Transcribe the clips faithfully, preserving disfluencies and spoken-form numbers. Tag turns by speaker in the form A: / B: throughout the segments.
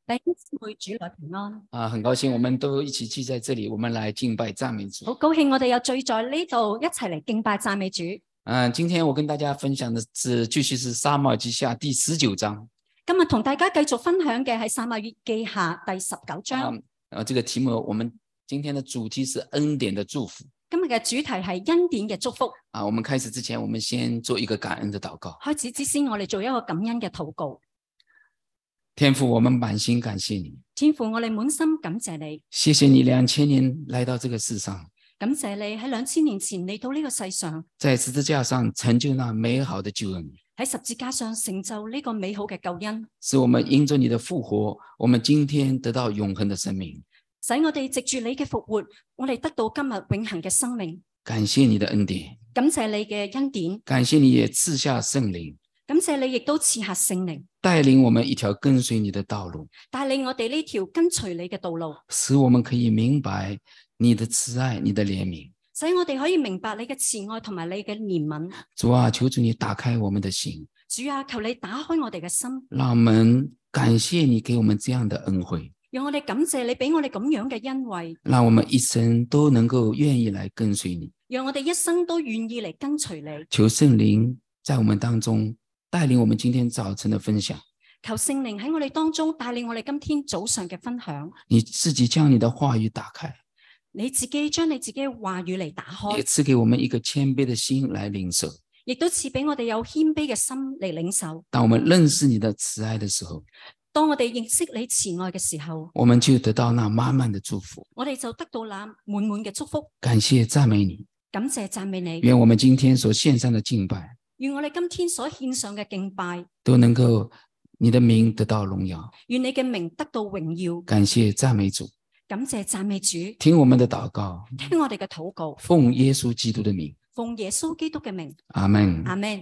A: 弟兄姊妹，主內平安。
B: 啊，很高興我們都一起聚在這裡，我們來敬拜讚美主。
A: 好高興我哋又聚在呢度，一齊嚟敬拜讚美主。
B: 嗯、啊，今天我跟大家分享的是繼續是撒母耳記下第十九章。
A: 今日同大家繼續分享嘅係撒母耳記下第十九章。
B: 啊，啊，這個題目我們今天的主題是恩典的祝福。
A: 今日嘅主題係恩典嘅祝福。
B: 啊，我們開始之前，我們先做一個感恩的禱告。
A: 開始之前，我哋做一個感恩嘅禱告。
B: 天父，我們滿心感謝你。
A: 天父，我哋滿心感謝你。
B: 謝謝你兩千年來到這個世上。
A: 感謝你喺兩千年前嚟到呢個世上，
B: 在十字架上成就那美好的救恩。
A: 喺十字架上成就呢個美好嘅救恩，
B: 使我們因着你的復活，我們今天得到永恆的生命。
A: 使我哋藉住你嘅復活，我哋得到今日永恆嘅生命。
B: 感謝你的恩典，
A: 感謝你嘅恩典，
B: 感謝你也賜下聖靈，
A: 感謝你亦都賜下聖靈，
B: 帶領我們一條跟隨你的道路，
A: 帶領我哋呢條跟隨你嘅道路，
B: 使我們可以明白你的慈愛、你的憐憫，
A: 使我哋可以明白你嘅慈愛同埋你嘅憐憫。
B: 主啊，求主你打開我們的心。
A: 主啊，求你打開我哋嘅心，
B: 讓我們感謝你給我們這樣的恩惠，
A: 讓我哋感謝你俾我哋咁樣嘅恩惠，
B: 讓我們一生都能夠願意來跟隨你，
A: 讓我哋一生都願意嚟跟隨你。
B: 求聖靈在我們當中帶領我們今天早晨的分享，
A: 求聖靈喺我哋當中帶領我哋今天早上嘅分享。
B: 你自己將你的話語打開，
A: 你自己將你自己嘅話語嚟打開，
B: 也賜給我們一個謙卑的心來領受，
A: 亦都賜俾我哋有謙卑嘅心嚟領受。
B: 當我們認識你的慈愛的時候，
A: 當我哋認識你慈愛嘅時候，
B: 我們就得到那滿滿的祝福。
A: 我哋就得到那滿滿嘅祝福。
B: 感謝讚美你，
A: 感謝讚美你。
B: 願我們今天所獻上的敬拜，
A: 願我哋今天所獻上嘅敬拜，
B: 都能夠你的名得到榮耀。
A: 願你嘅名得到榮耀。
B: 感謝讚美主，
A: 感謝讚美主。
B: 聽我們的禱告，
A: 聽我哋嘅禱告，
B: 奉耶穌基督的名。
A: 奉耶穌基督嘅名。
B: 阿門。
A: 阿門。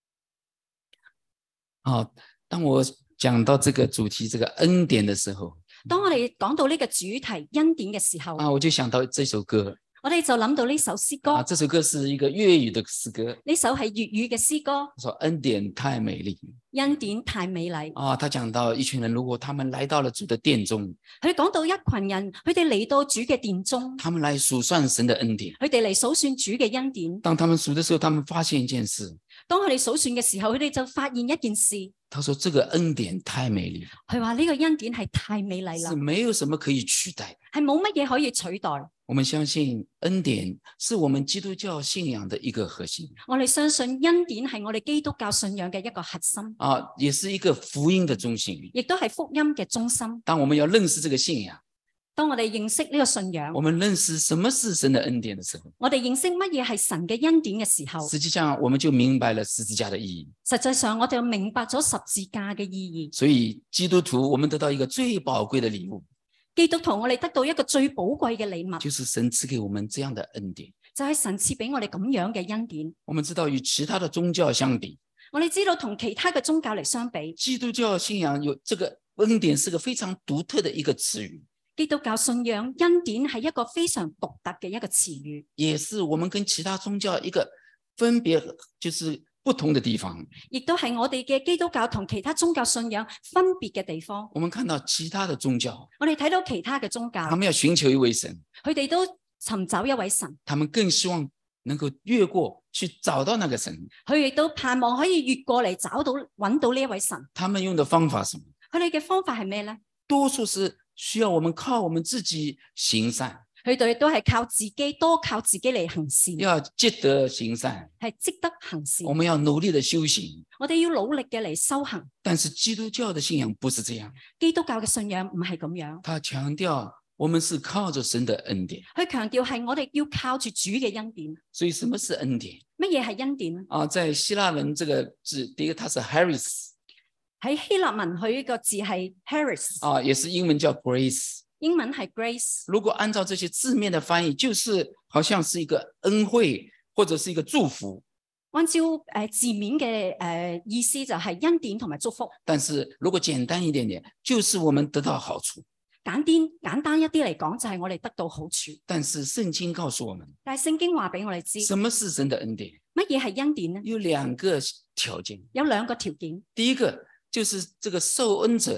B: 好，當我講到這個主題，這個恩典的時候，
A: 當我哋講到呢個主題恩典嘅時候，
B: 啊，我就想到這首歌。
A: 我哋就諗到呢首詩歌。
B: 啊，這首歌是一個粵語的詩歌。
A: 呢首係粵語嘅詩歌。
B: 說恩典太美麗，
A: 恩典太美麗。
B: 啊，他講到一群人，如果他們來到了主的殿中，
A: 佢講到一群人，佢哋嚟到主嘅殿中，
B: 他們來數算神的恩典。
A: 佢哋嚟數算主嘅恩典。
B: 當他們數的時候，他們發現一件事。
A: 當佢哋數算嘅時候，佢哋就發現一件事。
B: 他說：這個恩典太美麗。
A: 佢話呢個恩典係太美麗啦，
B: 是沒有什麼可以取代，
A: 係冇乜嘢可以取代。
B: 我們相信恩典是我們基督教信仰的一個核心。
A: 我哋相信恩典係我哋基督教信仰嘅一個核心，
B: 啊，也是一個福音的中心，
A: 亦都係福音嘅中心。
B: 當我們要認識這個信仰，
A: 當我哋認識呢個信仰，
B: 我們認識什麼是神的恩典的時候，
A: 我哋認識乜嘢係神嘅恩典嘅時候，
B: 實際上我們就明白了十字架的意義。
A: 實際上我哋就明白咗十字架嘅意義。
B: 所以基督徒我們得到一個最寶貴的禮物，
A: 基督徒我哋得到一個最寶貴嘅禮物，
B: 就是神賜給我們這樣的恩典，
A: 就係神賜俾我哋咁樣嘅恩典。
B: 我們知道與其他的宗教相比，
A: 我哋知道同其他嘅宗教嚟相比，
B: 基督教信仰有這個恩典是個非常獨特的一個詞語。
A: 基督教信仰恩典係一個非常獨特嘅一個詞語，
B: 也是我們跟其他宗教一個分別，就是不同的地方，
A: 亦都係我哋嘅基督教同其他宗教信仰分別嘅地方。
B: 我們看到其他的宗教，
A: 我哋睇到其他嘅宗教，
B: 他們要尋求一位神，
A: 佢哋都尋找一位神，
B: 他們更希望能夠越過去找到那個神，
A: 佢亦都盼望可以越過嚟找到揾到呢一位神。
B: 他們用的方法是什麼？
A: 佢哋嘅方法係咩呢？
B: 多數是需要我們靠我們自己行善，
A: 佢哋都係靠自己，多靠自己嚟行善，
B: 要積德行善，
A: 係積德行善。
B: 我們要努力的修行。
A: 我哋要努力嘅嚟修行。
B: 但是基督教的信仰不是這樣，
A: 基督教嘅信仰唔係咁樣，
B: 他強調我們是靠着神的恩典。
A: 佢強調係我哋要靠住主嘅恩典。
B: 所以什麼是恩典？
A: 乜嘢係恩典
B: 啊，在希臘文這個字，第一個它是 Haris。
A: 喺希臘文佢呢個字係 Charis，
B: 啊，也是英文叫 Grace，
A: 英文係 Grace。
B: 如果按照這些字面的翻譯，就是好像是一個恩惠或者是一個祝福。
A: 按照誒、呃、字面嘅誒、呃、意思就係恩典同埋祝福。
B: 但是如果簡單一點點，就是我們得到好處。
A: 簡單簡單一啲嚟講，就係我哋得到好處。
B: 但是聖經告訴我們，
A: 但係聖經話俾我哋知，
B: 什麼是神的恩典？
A: 乜嘢係恩典呢？
B: 有兩個條件。
A: 有兩個條件。
B: 第一個就是這個受恩者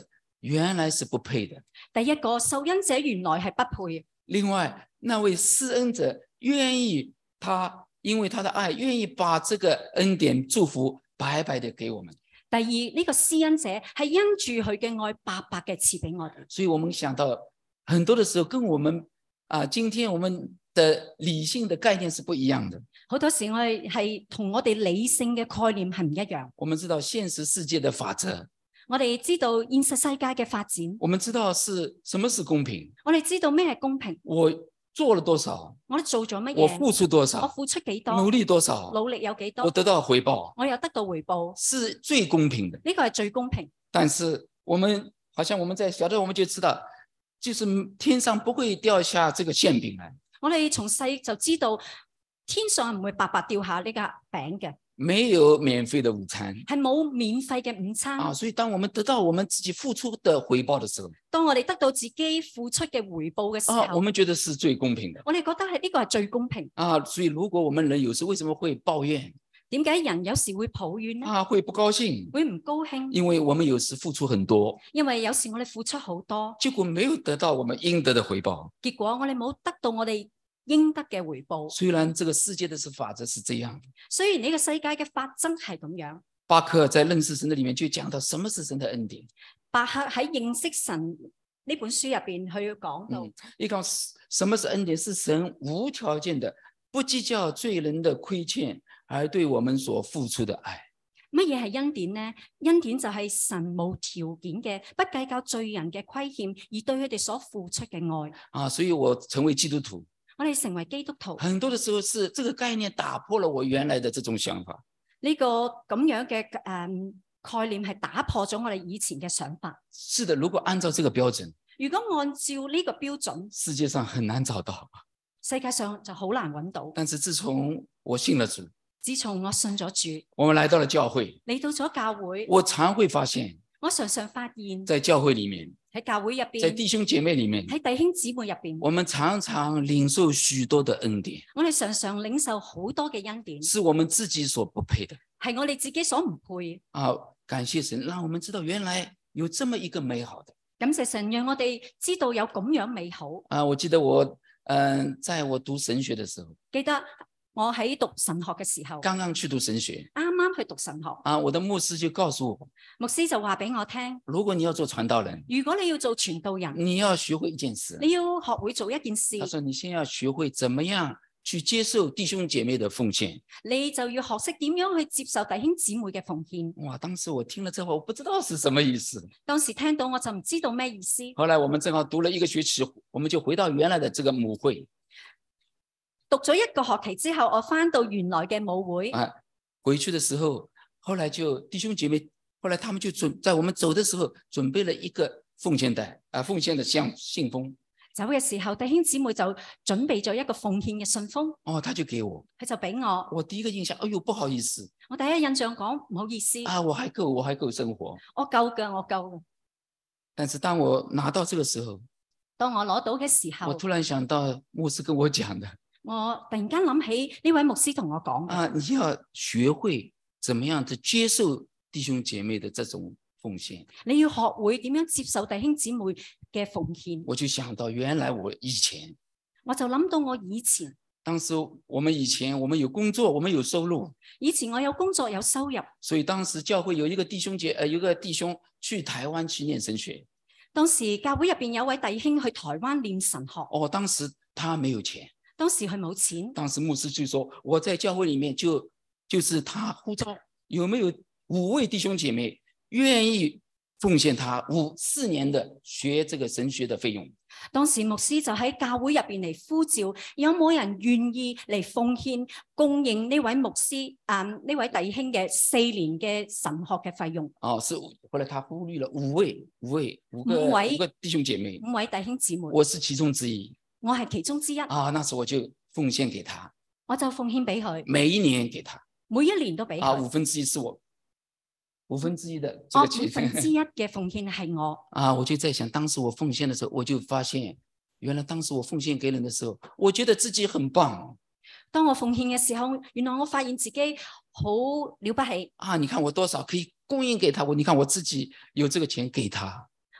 B: 原來是不配的。
A: 第一個受恩者原來係不配。
B: 另外，那位施恩者願意他因為他的愛，願意把這個恩典祝福白白的給我們。
A: 第二，呢、這個施恩者係因住佢嘅愛白白嘅賜俾我哋。
B: 所以我們想到很多的時候，跟我們啊，今天我們的理性的概念是不一樣的。
A: 好多時我哋係同我哋理性嘅概念係唔一樣。
B: 我們知道現實世界的法則，
A: 我哋知道現實世界嘅發展，
B: 我們知道是什麼是公平。
A: 我哋知道咩係公平。
B: 我做了多少，
A: 我哋做咗乜嘢？
B: 我付出多少，
A: 我付出幾多，
B: 努力多少，
A: 努力有幾多，
B: 我得到回報，
A: 我有得到回報，
B: 是最公平的。
A: 呢個係最公平。
B: 但是我們好像我們在小的我們就知道，就是天上不會掉下這個餡餅來。
A: 我哋從細就知道天上唔會白白掉下呢個餅嘅，
B: 沒有免費的午餐，
A: 係冇免費嘅午餐
B: 啊。所以當我們得到我們自己付出的回報的時候，
A: 當我哋得到自己付出嘅回報嘅時候，
B: 啊，我們覺得是最公平的。
A: 我哋覺得係呢個係最公平
B: 啊。所以如果我們人有時為什麼會抱怨？
A: 點解人有時會抱怨呢？
B: 啊，會不高興，
A: 會唔高興？
B: 因為我們有時付出很多，
A: 因為有時我哋付出好多，
B: 結果沒有得到我們應得的回報。
A: 結果我哋冇得到我哋應得嘅回報。
B: 雖然這個世界的法則是這樣，
A: 雖然呢個世界嘅法則係咁樣。
B: 巴克在認識神的裏面就講到什麼是神的恩典。
A: 巴克喺認識神呢本書入邊，佢要講到，
B: 一講什麼是恩典，是神無條件的，不計較罪人的虧欠，而對我們所付出的愛。
A: 乜嘢係恩典呢？恩典就係神無條件嘅，不計較罪人嘅虧欠，而對佢哋所付出嘅愛。啊，
B: 所以我成為基督徒，
A: 我哋成為基督徒，
B: 很多的時候是這個概念打破了我原來的這種想法。
A: 呢、這個咁樣嘅誒、嗯、概念係打破咗我哋以前嘅想法。
B: 是的，如果按照這個標準，
A: 如果按照呢個標準，
B: 世界上很難找到，
A: 世界上就好難揾到。
B: 但是自從我信了主，
A: 自從我信咗主，
B: 我們來到了教會，
A: 嚟到咗教會，
B: 我常會發現，
A: 我常常發現，
B: 在教會裡面，
A: 喺教會入邊，
B: 在弟兄姐妹裡面，
A: 喺弟兄姊妹入邊，
B: 我們常常領受許多的恩典。
A: 我哋常常領受好多嘅恩典，
B: 是我們自己所不配的，
A: 係我哋自己所唔配。
B: 啊，感謝神，讓我們知道原來有這麼一個美好的。
A: 感謝神，讓我哋知道有咁樣美好。
B: 啊，我記得我，嗯、呃，在我讀神學的時候，
A: 記得我喺讀神學嘅時候，
B: 剛剛去讀神學，
A: 啱啱去讀神學，
B: 啊，我的牧師就告訴我，
A: 牧師就話俾我聽，
B: 如果你要做傳道人，
A: 如果你要做傳道人，
B: 你要學會一件事，
A: 你要學會做一件事。
B: 他說你先要學會怎麼樣去接受弟兄姐妹的奉獻，
A: 你就要學識點樣去接受弟兄姊妹嘅奉獻。
B: 哇，當時我聽了之後，我不知道是什麼意思。
A: 當時聽到我就唔知道咩意思。
B: 後來我們正好讀了一個學期，我們就回到原來的這個母會。
A: 讀咗一個學期之後，我翻到原來嘅母會。
B: 啊，回去的時候，後來就弟兄姐妹，後來他們就準在我們走的時候，準備了一個奉獻袋啊，奉獻的像信封。
A: 走嘅時候，弟兄姊妹就準備咗一個奉獻嘅信封。
B: 哦，他就給我，
A: 佢就俾我。
B: 我第一個印象，哎呦，不好意思。
A: 我第一印象講唔好意思。
B: 啊，我還夠，我還夠生活。
A: 我夠㗎，我夠㗎。
B: 但是當我拿到這個時候，
A: 當我攞到嘅時候，
B: 我突然想到牧師跟我講的。
A: 我突然間諗起呢位牧師同我講
B: 啊，你要學會怎麼樣去接受弟兄姐妹的這種奉獻。
A: 你要學會點樣接受弟兄姊妹嘅奉獻。
B: 我就想到原來我以前，
A: 我就諗到我以前，
B: 當時我們以前我們有工作，我們有收入。
A: 以前我有工作有收入，
B: 所以當時教會有一個弟兄姐，呃，有一個弟兄去台灣去念神學。
A: 當時教會入邊有位弟兄去台灣念神學。
B: 哦，當時他沒有錢。
A: 當時佢冇錢，
B: 當時牧師就說我在教會裡面就就是他呼召有沒有五位弟兄姐妹願意奉獻他五四年的學這個神學的費用。
A: 當時牧師就喺教會入邊嚟呼召，有冇人願意嚟奉獻供應呢位牧師啊呢、嗯、位弟兄嘅四年嘅神學嘅費用？
B: 哦，是後來他呼籲了五位五位五個
A: 五位
B: 五個弟兄姐妹，
A: 五位弟兄姊妹，
B: 我是其中之一。
A: 我係其中之一
B: 啊，那時我就奉獻給他，
A: 我就奉獻俾佢，
B: 每一年給他，
A: 每一年都俾佢。
B: 啊，五分之一是我，五分之一的這個錢，
A: 哦、五分之一嘅奉獻係我。
B: 啊，我就在想，當時我奉獻的時候，我就發現，原來當時我奉獻給人的時候，我覺得自己很棒。
A: 當我奉獻嘅時候，原來我發現自己好了不起。
B: 啊，你看我多少可以供應給他，我你看我自己有這個錢給他。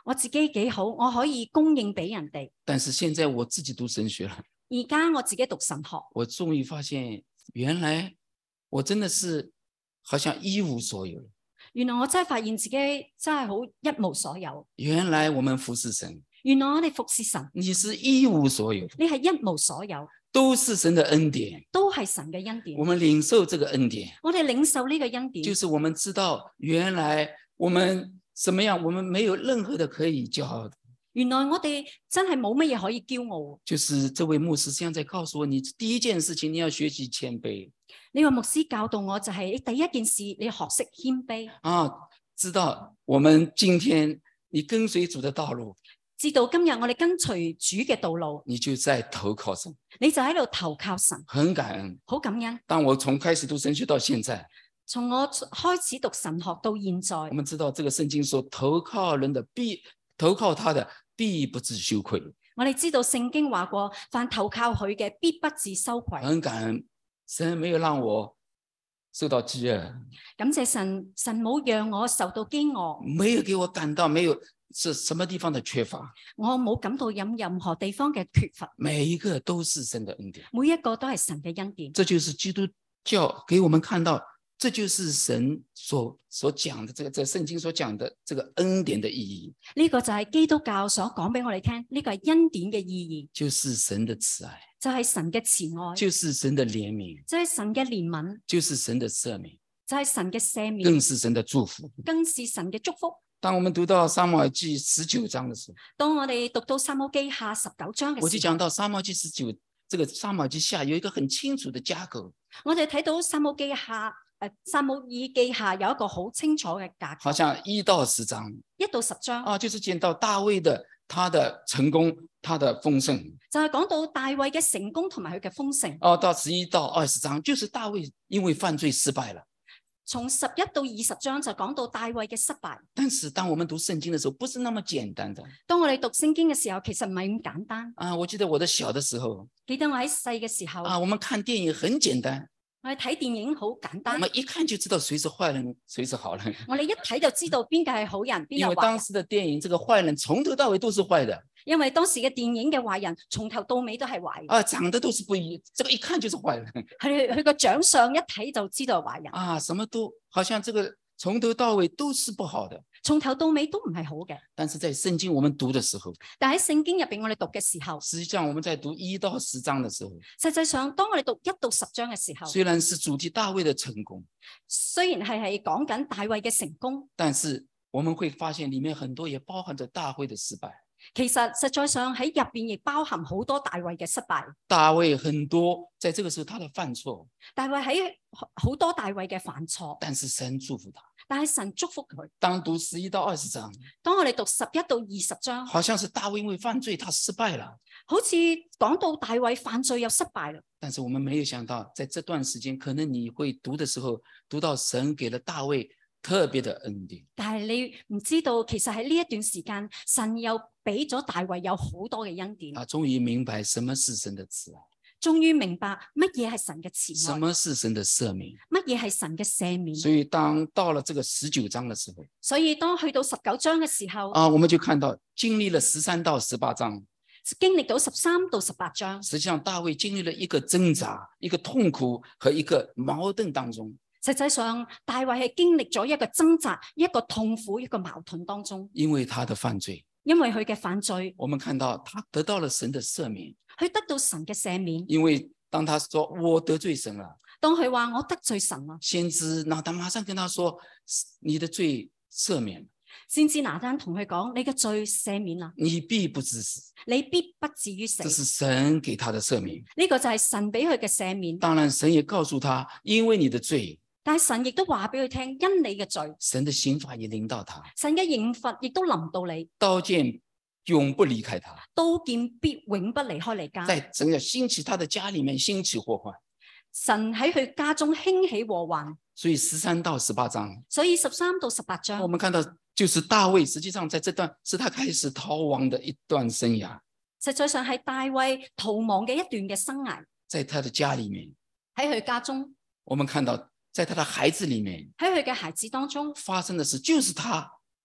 A: 我自己幾好，我可以供應俾人哋。
B: 但是現在我自己讀神學了，
A: 而家我自己讀神學，
B: 我終於發現原來我真的是好像一無所有。
A: 原來我真係發現自己真係好一無所有。
B: 原來我們服侍神，
A: 原來我哋服侍神，
B: 你是一無所有，
A: 你係一無所有，
B: 都是神的恩典，
A: 都係神嘅恩典。
B: 我們領受這個恩典，
A: 我哋領受呢個恩典，
B: 就是我們知道原來我們什麼樣，我們沒有任何的可以驕傲的。
A: 原來我哋真係冇乜嘢可以驕傲。
B: 就是這位牧師現在在告訴我，你第一件事情你要學習謙卑。
A: 呢位牧師教導我就係、是、你第一件事你要學識謙卑
B: 啊，知道我們今天你跟隨主的道路，
A: 知道今日我哋跟隨主嘅道路，
B: 你就在投靠神，
A: 你就喺度投靠神，
B: 很感恩，
A: 好感恩。
B: 當我從開始讀神學到現在，
A: 從我開始讀神學到現在，
B: 我們知道這個聖經說投靠人的必投靠他的必不致羞愧。
A: 我哋知道聖經話過，凡投靠佢嘅必不致羞愧。
B: 很感恩，神沒有讓我受到飢餓，
A: 感謝神，神冇讓我受到飢餓，
B: 沒有給我感到沒有是什麼地方的缺乏，
A: 我冇感到有任何地方嘅缺乏，
B: 每一個都是神的恩典，
A: 每一個都係神嘅恩典。
B: 這就是基督教給我們看到，這就是神所所講的這個這個聖經所講的這個恩典的意義。
A: 呢個就係基督教所講俾我哋聽，呢個係恩典嘅意義，
B: 就是神的慈愛，
A: 就係神嘅慈愛，
B: 就是神的憐憫，
A: 就係神嘅憐憫，
B: 就是神的赦免，
A: 就係神嘅赦免，
B: 更是神的祝福，
A: 更是神嘅祝福。
B: 當我們讀到撒母耳記十九章的時候，
A: 當我哋讀到撒母記下十九章嘅時候，
B: 我就講到撒母耳記十九，這個撒母耳記下有一個很清楚的架構。
A: 我哋睇到撒母記下誒，撒母耳記下有一個好清楚嘅架構，
B: 好像一到十章，
A: 一到十章
B: 啊，就是講到大衛的他的成功，他的豐盛，
A: 就係講到大衛嘅成功同埋佢嘅豐盛。
B: 哦，到十一到二十章，就是大衛因為犯罪失敗了。
A: 從十一到二十章就講到大衛嘅失敗。
B: 但是當我們讀聖經的時候，不是那麼簡單的。
A: 當我哋讀聖經嘅時候，其實唔係咁簡單。
B: 啊，我記得我的小的時候，
A: 記得我喺細嘅時候，
B: 啊，我們看電影很簡單，
A: 我哋睇電影好簡單，
B: 我們一看就知道誰是壞人，誰是好人。
A: 我哋一睇就知道邊個係好人，邊
B: 因為
A: 個壞人。
B: 當時的電影，這個壞人從頭到尾都是壞的。
A: 因為當時嘅電影嘅壞人，從頭到尾都係壞人。
B: 啊，長得都是不一，這個一看就是壞人。
A: 佢佢個長相一睇就知道係壞人。
B: 啊，什麼都好像這個從頭到尾都是不好的。
A: 從頭到尾都唔係好嘅。
B: 但是在聖經我們讀的時候，
A: 但喺聖經入邊我哋讀嘅時候，
B: 實際上我們在讀一到十章的時候，
A: 實際上當我哋讀一到十章嘅時候，
B: 雖然是主題大衛的成功，
A: 雖然係係講緊大衛嘅成功，
B: 但是我們會發現裡面很多也包含着大衛的失敗。
A: 其實實在上喺入邊亦包含好多大衛嘅失敗。
B: 大衛很多在這個時候他的犯錯，
A: 大衛喺好多大衛嘅犯錯，
B: 但是神祝福他。
A: 但係神祝福佢。
B: 當讀十一到二十章，
A: 當我哋讀十一到二十章，
B: 好像是大衛因為犯罪他失敗了，
A: 好似講到大衛犯罪又失敗了。
B: 但是我們沒有想到，在這段時間，可能你會讀的時候，讀到神給了大衛特別的恩典。
A: 但係你唔知道，其實喺呢一段時間，神又俾咗大衛有好多嘅恩典。
B: 他終於明白什麼是神的慈愛，
A: 終於明白乜嘢係神嘅慈愛，
B: 什麼是神的赦免，
A: 乜嘢係神嘅赦免。
B: 所以當到了這個十九章的時候，
A: 所以當去到十九章嘅時候，
B: 啊，我們就看到經歷了十三到十八章，
A: 經歷到十三到十八章，
B: 實際上大衛經歷了一個掙扎、一個痛苦和一個矛盾當中。
A: 實際上，大衛係經歷咗一個掙扎、一個痛苦、一個矛盾當中。
B: 因為他的犯罪，
A: 因為佢嘅犯罪，
B: 我們看到他得到了神的赦免。
A: 佢得到神嘅赦免。
B: 因為當他說我得罪神了，
A: 當佢話我得罪神啦，
B: 先知拿單馬上跟他說你的罪赦免，
A: 先知拿單同佢講，你嘅罪赦免啦，
B: 你必不致死，
A: 你必不至於死。
B: 這是神給他的赦免。
A: 呢個就係神俾佢嘅赦免。
B: 當然神也告訴他，因為你的罪，
A: 但係神亦都話俾佢聽，因你嘅罪，
B: 神的刑罰也臨到他，
A: 神嘅刑罰亦都臨到你，
B: 刀劍永不離開他，
A: 刀劍必永不離開你家。
B: 在整個興起他的家裏面興起禍患。
A: 神喺佢家中興起禍患。
B: 所以十三到十八章，
A: 所以十三到十八章，
B: 我們看到就是大衛，實際上在這段是他開始逃亡的一段生涯。
A: 實際上係大衛逃亡嘅一段嘅生涯。
B: 在他的家裏面，
A: 喺佢家中，
B: 我們看到在他的孩子裏面，
A: 喺佢嘅孩子當中
B: 發生的事就是他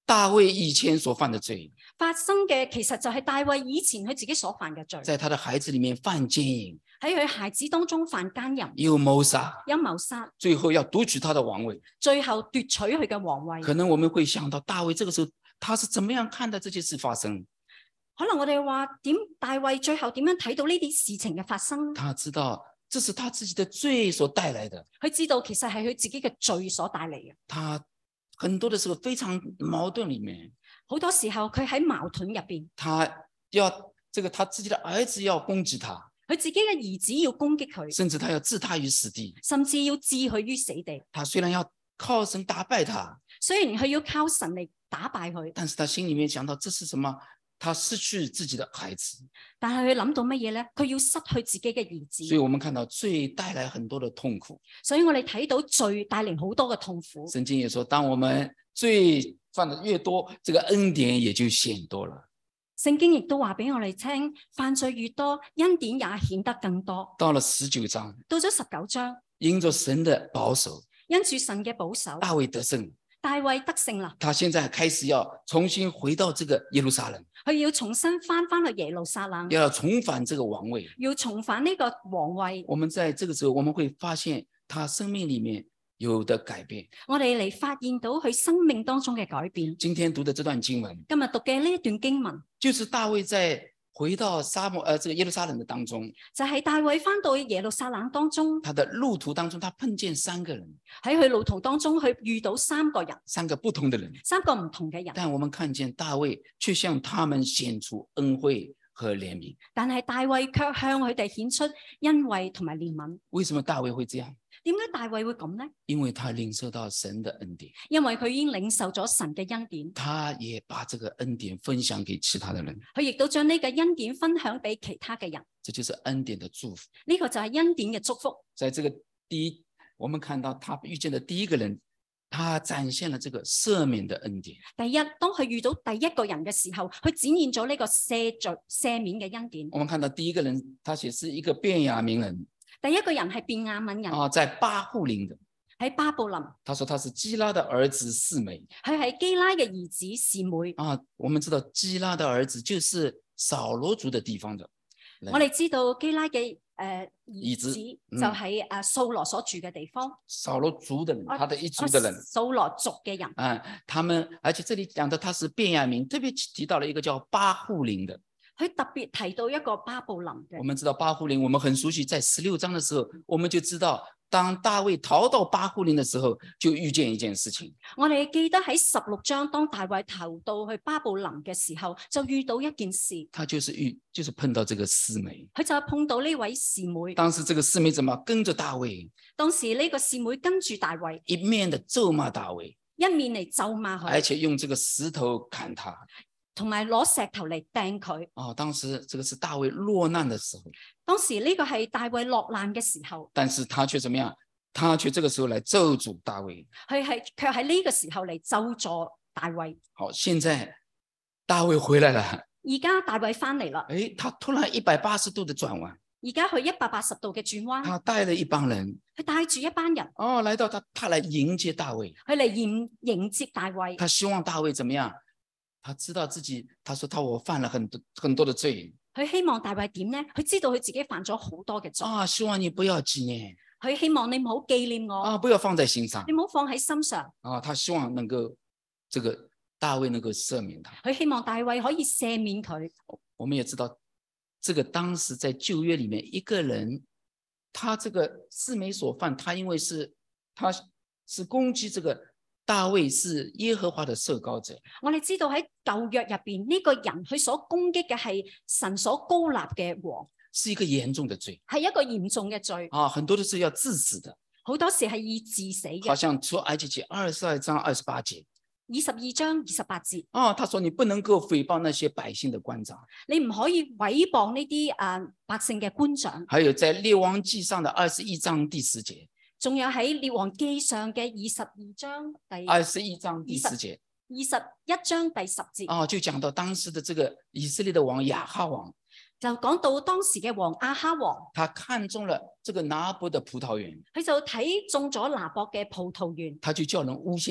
B: 大衛以前所犯的罪，
A: 發生嘅其實就係大衛以前佢自己所犯嘅罪，
B: 在他的孩子裏面犯奸淫，
A: 喺佢孩子當中犯奸淫，
B: 又謀殺，
A: 有謀殺，
B: 最後要奪取他的王位。
A: 最後奪取佢嘅皇位。
B: 可能我們會想到大衛這個時候他是怎麼樣看待這件事發生？
A: 可能我哋話點大衛最後點樣睇到呢啲事情嘅發生？
B: 他知道這是他自己的罪所帶來的，
A: 佢知道其實係佢自己嘅罪所帶嚟嘅。
B: 他很多的時候非常矛盾裏面，
A: 好多時候佢喺矛盾入邊，
B: 他要這個他自己的兒子要攻擊他，
A: 佢自己嘅兒子要攻擊佢，
B: 甚至他要置他於死地，
A: 甚至要置佢於死地。
B: 他雖然要靠神打敗他，
A: 雖然佢要靠神嚟打敗佢，
B: 但是他心裏面想到這是什麼？他失去自己的孩子，
A: 但係佢諗到乜嘢咧？佢要失去自己嘅兒子。
B: 所以我們看到罪帶來很多的痛苦。
A: 所以我哋睇到罪帶嚟好多嘅痛苦。
B: 聖經也說，當我們罪犯得越多，這個恩典也就顯多了。
A: 聖經亦都話俾我哋聽，犯罪越多，恩典也顯得更多。
B: 到了十九章，
A: 到咗十九章，
B: 因着神的保守，
A: 因住神嘅保守，
B: 大衛得勝，
A: 大衛得勝啦。
B: 他現在開始要重新回到這個耶路撒冷，
A: 佢要重新翻翻去耶路撒冷，
B: 要重返這個王位，
A: 要重返呢個皇位。
B: 我們在這個時候，我們會發現他生命裏面有的改變。
A: 我哋嚟發現到佢生命當中嘅改變。
B: 今天讀的這段經文，
A: 今日讀嘅呢一段經文，
B: 就是大衛在回到沙漠，呃，這個耶路撒冷的當中，
A: 就係大衛翻到耶路撒冷當中，
B: 他的路途當中，他碰見三個人，
A: 喺佢路途當中，佢遇到三個人，
B: 三個不同的人，
A: 三個唔同嘅人。
B: 但我們看見大衛卻向他們顯出恩惠和憐憫。
A: 但係大衛卻向佢哋顯出恩惠同埋憐憫。
B: 為什麼大衛會這樣？
A: 點解大衛會咁呢？
B: 因為他領受到神的恩典，
A: 因為佢已經領受咗神嘅恩典，
B: 他也把這個恩典分享給其他的人，
A: 佢亦都將呢個恩典分享俾其他嘅人。
B: 這就是恩典的祝福。
A: 呢個就係恩典嘅祝福。
B: 在這個第一，我們看到他遇見的第一個人，他展現了這個赦免的恩典。
A: 第一，當佢遇到第一個人嘅時候，佢展現咗呢個赦罪赦免嘅恩典。
B: 我們看到第一個人，他寫是一個便雅憫人。
A: 第一個人係便雅憫人
B: 啊，在巴戶林的，
A: 喺巴布林。
B: 他說他是基拉的兒子示每，
A: 佢係基拉嘅兒子示每。
B: 啊，我們知道基拉的兒子就是掃羅族的地方的。
A: 我哋知道基拉嘅誒兒子
B: 嗯
A: 就喺誒掃羅所住嘅地方。
B: 掃羅族的人，他的一族的人。
A: 掃羅族嘅人。
B: 啊，他們，而且這裡講的他是便雅憫，特別提到了一個叫巴戶林的。
A: 佢特別提到一個巴布林嘅。
B: 我們知道巴戶林，我們很熟悉，在十六章的時候，我們就知道，當大衛逃到巴戶林的時候，就遇見一件事情。
A: 我哋記得喺十六章，當大衛逃到去巴布林嘅時候，就遇到一件事。
B: 他就是遇，就是碰到這個示每。
A: 佢就碰到呢位示每。
B: 當時這個示每怎麼跟着大衛？
A: 當時呢個示每跟住大衛，
B: 一面的咒罵大衛，
A: 一面嚟咒罵佢，
B: 而且用這個石頭砍他。
A: 同埋攞石頭嚟掟佢。
B: 哦，當時這個是大衛落難的時候。
A: 當時呢個係大衛落難嘅時候。
B: 但是他卻怎麼樣？他卻這個時候來咒詛大衛。
A: 佢係卻喺呢個時候嚟咒詛大衛。
B: 好，現在大衛回來了。
A: 而家大衛翻嚟啦。
B: 誒，他突然一百八十度的轉彎。
A: 而家佢一百八十度嘅轉彎。
B: 他帶了一幫人。
A: 佢帶住一班人。
B: 哦，來到他，他來迎接大衛。
A: 佢嚟迎迎接大衛。
B: 他希望大衛怎麼樣？他知道自己，他說他我犯了很多很多的罪。
A: 佢希望大衛點呢？佢知道佢自己犯咗好多嘅罪。
B: 啊，希望你不要紀念。
A: 佢希望你唔好紀念我。
B: 啊，不要放在心上。
A: 你唔好放喺心上。
B: 啊，他希望能夠這個大衛能夠赦免他。
A: 佢希望大衛可以赦免佢。
B: 我們也知道，這個當時在舊約裏面，一個人，他這個示每所犯，他因為是他是攻擊這個。大衛是耶和華的受膏者。
A: 我哋知道喺舊約入邊呢個人佢所攻擊嘅係神所膏立嘅王，
B: 是一個嚴重的罪，
A: 係一個嚴重嘅罪
B: 啊，很多都是要致死的，
A: 好多時係以致死嘅。
B: 好像出埃及記二十二章二十八節，
A: 二十二章二十八節。
B: 啊，他說你不能夠誹謗那些百姓的官長，
A: 你唔可以毀謗呢啲誒百姓嘅官長。
B: 還有在列王記上的二十一章第十節。
A: 仲有喺列王記上嘅二十二章第
B: 二十一章第十節，
A: 二十一章第十節
B: 哦，就講到當時的這個以色列的王亞哈王，
A: 就講到當時嘅王亞哈王，
B: 他看中了這個拿伯的葡萄園，
A: 佢就睇中咗拿伯嘅葡萄園，
B: 他就叫人誣陷他，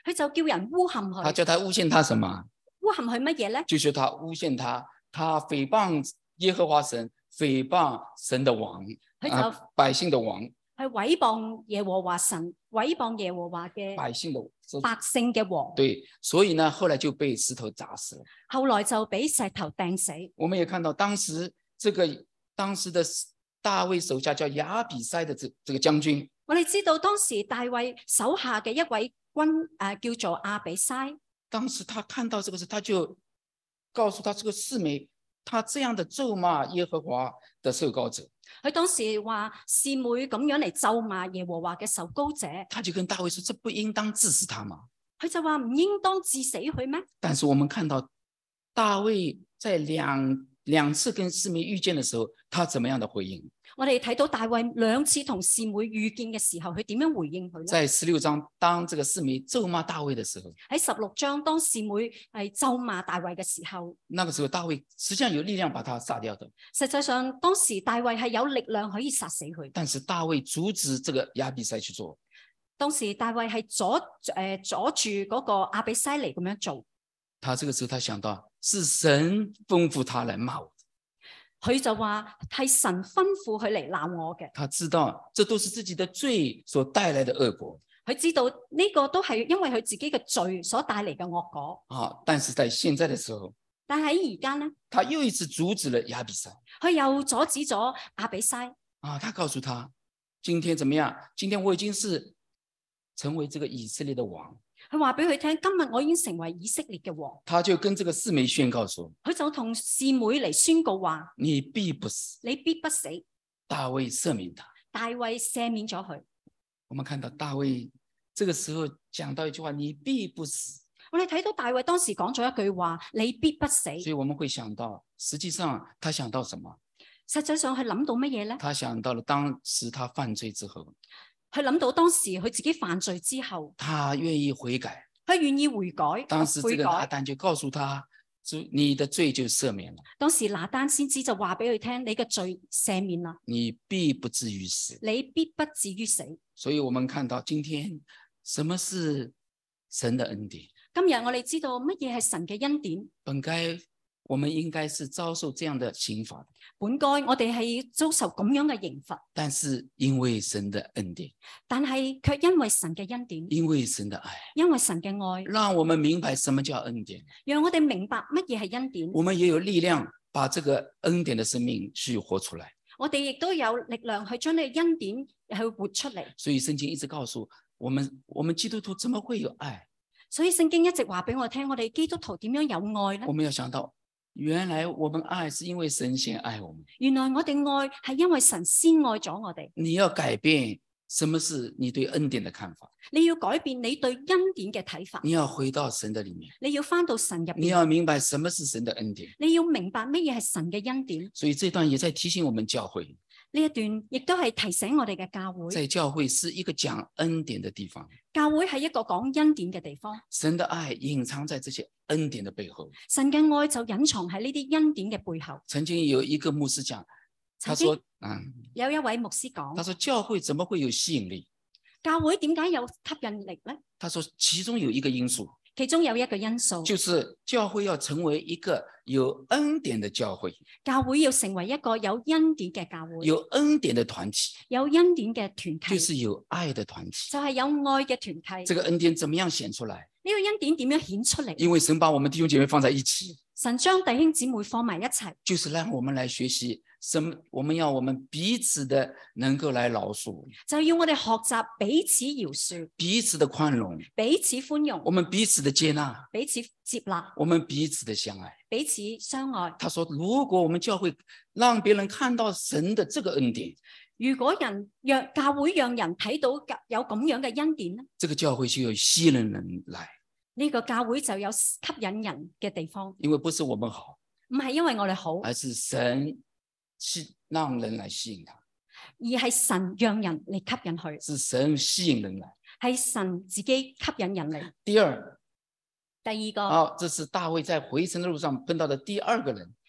A: 佢就叫人誣陷
B: 他
A: 佢。
B: 叫他诬陷他什麼？
A: 誣陷佢乜嘢咧？
B: 就是他诬陷他，他誹謗耶和華神，誹謗神的王，
A: 佢就
B: 啊、百姓的王，
A: 係毀謗耶和華神，毀謗耶和華嘅
B: 百姓的
A: 百姓嘅王。
B: 對，所以呢，後來就被石頭砸死了。
A: 後來就俾石頭掟死。
B: 我們也看到當時這個當時的大衛手下叫亞比篩的這這個將軍，
A: 我哋知道當時大衛手下嘅一位軍誒、呃、叫做亞比篩。
B: 當時他看到這個事，他就告訴他這個示每，他這樣的咒罵耶和華的受膏者。
A: 佢當時話示每咁樣嚟咒罵耶和華嘅受膏者，
B: 他就跟大衛說：這不應當治死他嗎？
A: 佢就話唔應當治死佢咩？
B: 但是我們看到大衛在兩兩次跟示每遇見的時候，他怎麼樣的回應？
A: 我哋睇到大衛兩次同示每遇見嘅時候，佢點樣回應佢咧？
B: 在十六章，當這個示每咒罵大衛的時候，
A: 喺十六章，當示每係咒罵大衛嘅時候，
B: 那個時候大衛實際上有力量把他殺掉的，
A: 實際上當時大衛係有力量可以殺死佢，
B: 但是大衛阻止這個亞比篩去做。
A: 當時大衛係阻誒、呃、阻住嗰個亞比篩嚟咁樣做。
B: 他這個時候他想到是神吩咐他來罵我，
A: 佢就話係神吩咐佢嚟鬧我嘅。
B: 他知道這都是自己的罪所帶來的惡果
A: 佢知道呢個都係因為佢自己嘅罪所帶嚟嘅惡果。
B: 啊！但是在現在的時候，
A: 但喺而家呢，
B: 他又一次阻止了亞比篩
A: 佢又阻止咗亞比篩
B: 啊！他告訴他，今天怎麼樣？今天我已經是成為這個以色列的王。
A: 佢話俾佢聽，今日我已經成為以色列嘅王。
B: 他就跟這個示每宣告說，
A: 佢就同示每嚟宣告話：
B: 你必不死，
A: 你必不死。
B: 大衛赦免他。
A: 大衛赦免咗佢。
B: 我們看到大衛這個時候講到一句話：你必不死。
A: 我哋睇到大衛當時講咗一句話：你必不死。
B: 所以我們會想到，實際上他想到什麼？
A: 實際上係諗到乜嘢咧？
B: 他想到了當時他犯罪之後，
A: 佢諗到當時佢自己犯罪之後，
B: 他願意悔改。
A: 佢願意悔改。
B: 當時這個
A: 悔改。
B: 拿單就告訴他，你的罪就赦免了。
A: 當時拿單先知就話俾佢聽：你嘅罪赦免啦，
B: 你必不至於死。
A: 你必不至於死。
B: 所以我們看到今天什麼是神的恩典？
A: 今日我哋知道乜嘢係神嘅恩典。
B: 本該我們應該是遭受這樣的刑罰，
A: 本該我哋係遭受咁樣嘅刑罰，
B: 但是因為神的恩典，
A: 但係卻因為神嘅恩典，
B: 因為神的愛，
A: 因為神嘅愛，
B: 讓我們明白什麼叫恩典，
A: 讓我哋明白乜嘢係恩典。
B: 我們也有力量把這個恩典的生命去活出來。
A: 我哋亦都有力量去將呢個恩典去活出嚟。
B: 所以聖經一直告訴我們，我們基督徒怎麼會有愛？
A: 所以聖經一直話俾我聽，我哋基督徒點樣有愛呢？
B: 我們要想到，原來我們愛是因為神先愛我們。
A: 原來我哋愛係因為神先愛咗我哋。
B: 你要改變什麼是你對恩典的看法，
A: 你要改變你對恩典嘅睇法。
B: 你要回到神的裡面，
A: 你要翻到神入邊。
B: 你要明白什麼是神的恩典。
A: 你要明白乜嘢係神嘅恩典。
B: 所以這段也在提醒我們教會，
A: 呢一段亦都係提醒我哋嘅教會。
B: 在教會是一個講恩典的地方，
A: 教會係一個講恩典嘅地方。
B: 神的愛隱藏在這些恩典的背後。
A: 神嘅愛就隱藏喺呢啲恩典嘅背後。
B: 曾經有一個牧師講，他說，嗯，
A: 有一位牧師講，
B: 他說教會怎麼會有吸引力？
A: 教會點解有吸引力呢？
B: 他說其中有一個因素，
A: 其中有一個因素，
B: 就是教會要成為一個有恩典的教會，
A: 教會要成為一個有恩典嘅教會，
B: 有恩典的團體，
A: 有恩典嘅團體，
B: 就是有愛的團體。
A: 就係有愛嘅團體。
B: 這個恩典怎麼樣顯出來？
A: 呢個恩典點樣顯出嚟？
B: 因為神把我們弟兄姐妹放在一起，
A: 神將弟兄姊妹放埋一齊，
B: 就是讓我們來學習什，我們要我們彼此的能夠來饒恕，
A: 就要我哋學習彼此饒恕，
B: 彼此的寬容，
A: 彼此寬容，
B: 我們彼此的接納，
A: 彼此接納，
B: 我們彼此的相愛，
A: 彼此相愛。
B: 他說，如果我們教會讓別人看到神的這個恩典，
A: 如果人讓教會讓人睇到有咁樣嘅恩典咧，
B: 這個教會就有吸引人來，
A: 呢個教會就有吸引人嘅地方。
B: 因為不是我們好，
A: 唔係因為我哋好，
B: 而是神吸讓人來吸引他，
A: 而係神讓人嚟吸引佢，
B: 是神吸引人來，
A: 係神自己吸引人嚟。
B: 第二，
A: 第二個，
B: 好，這是大衛在回程的路上碰到的第二個人。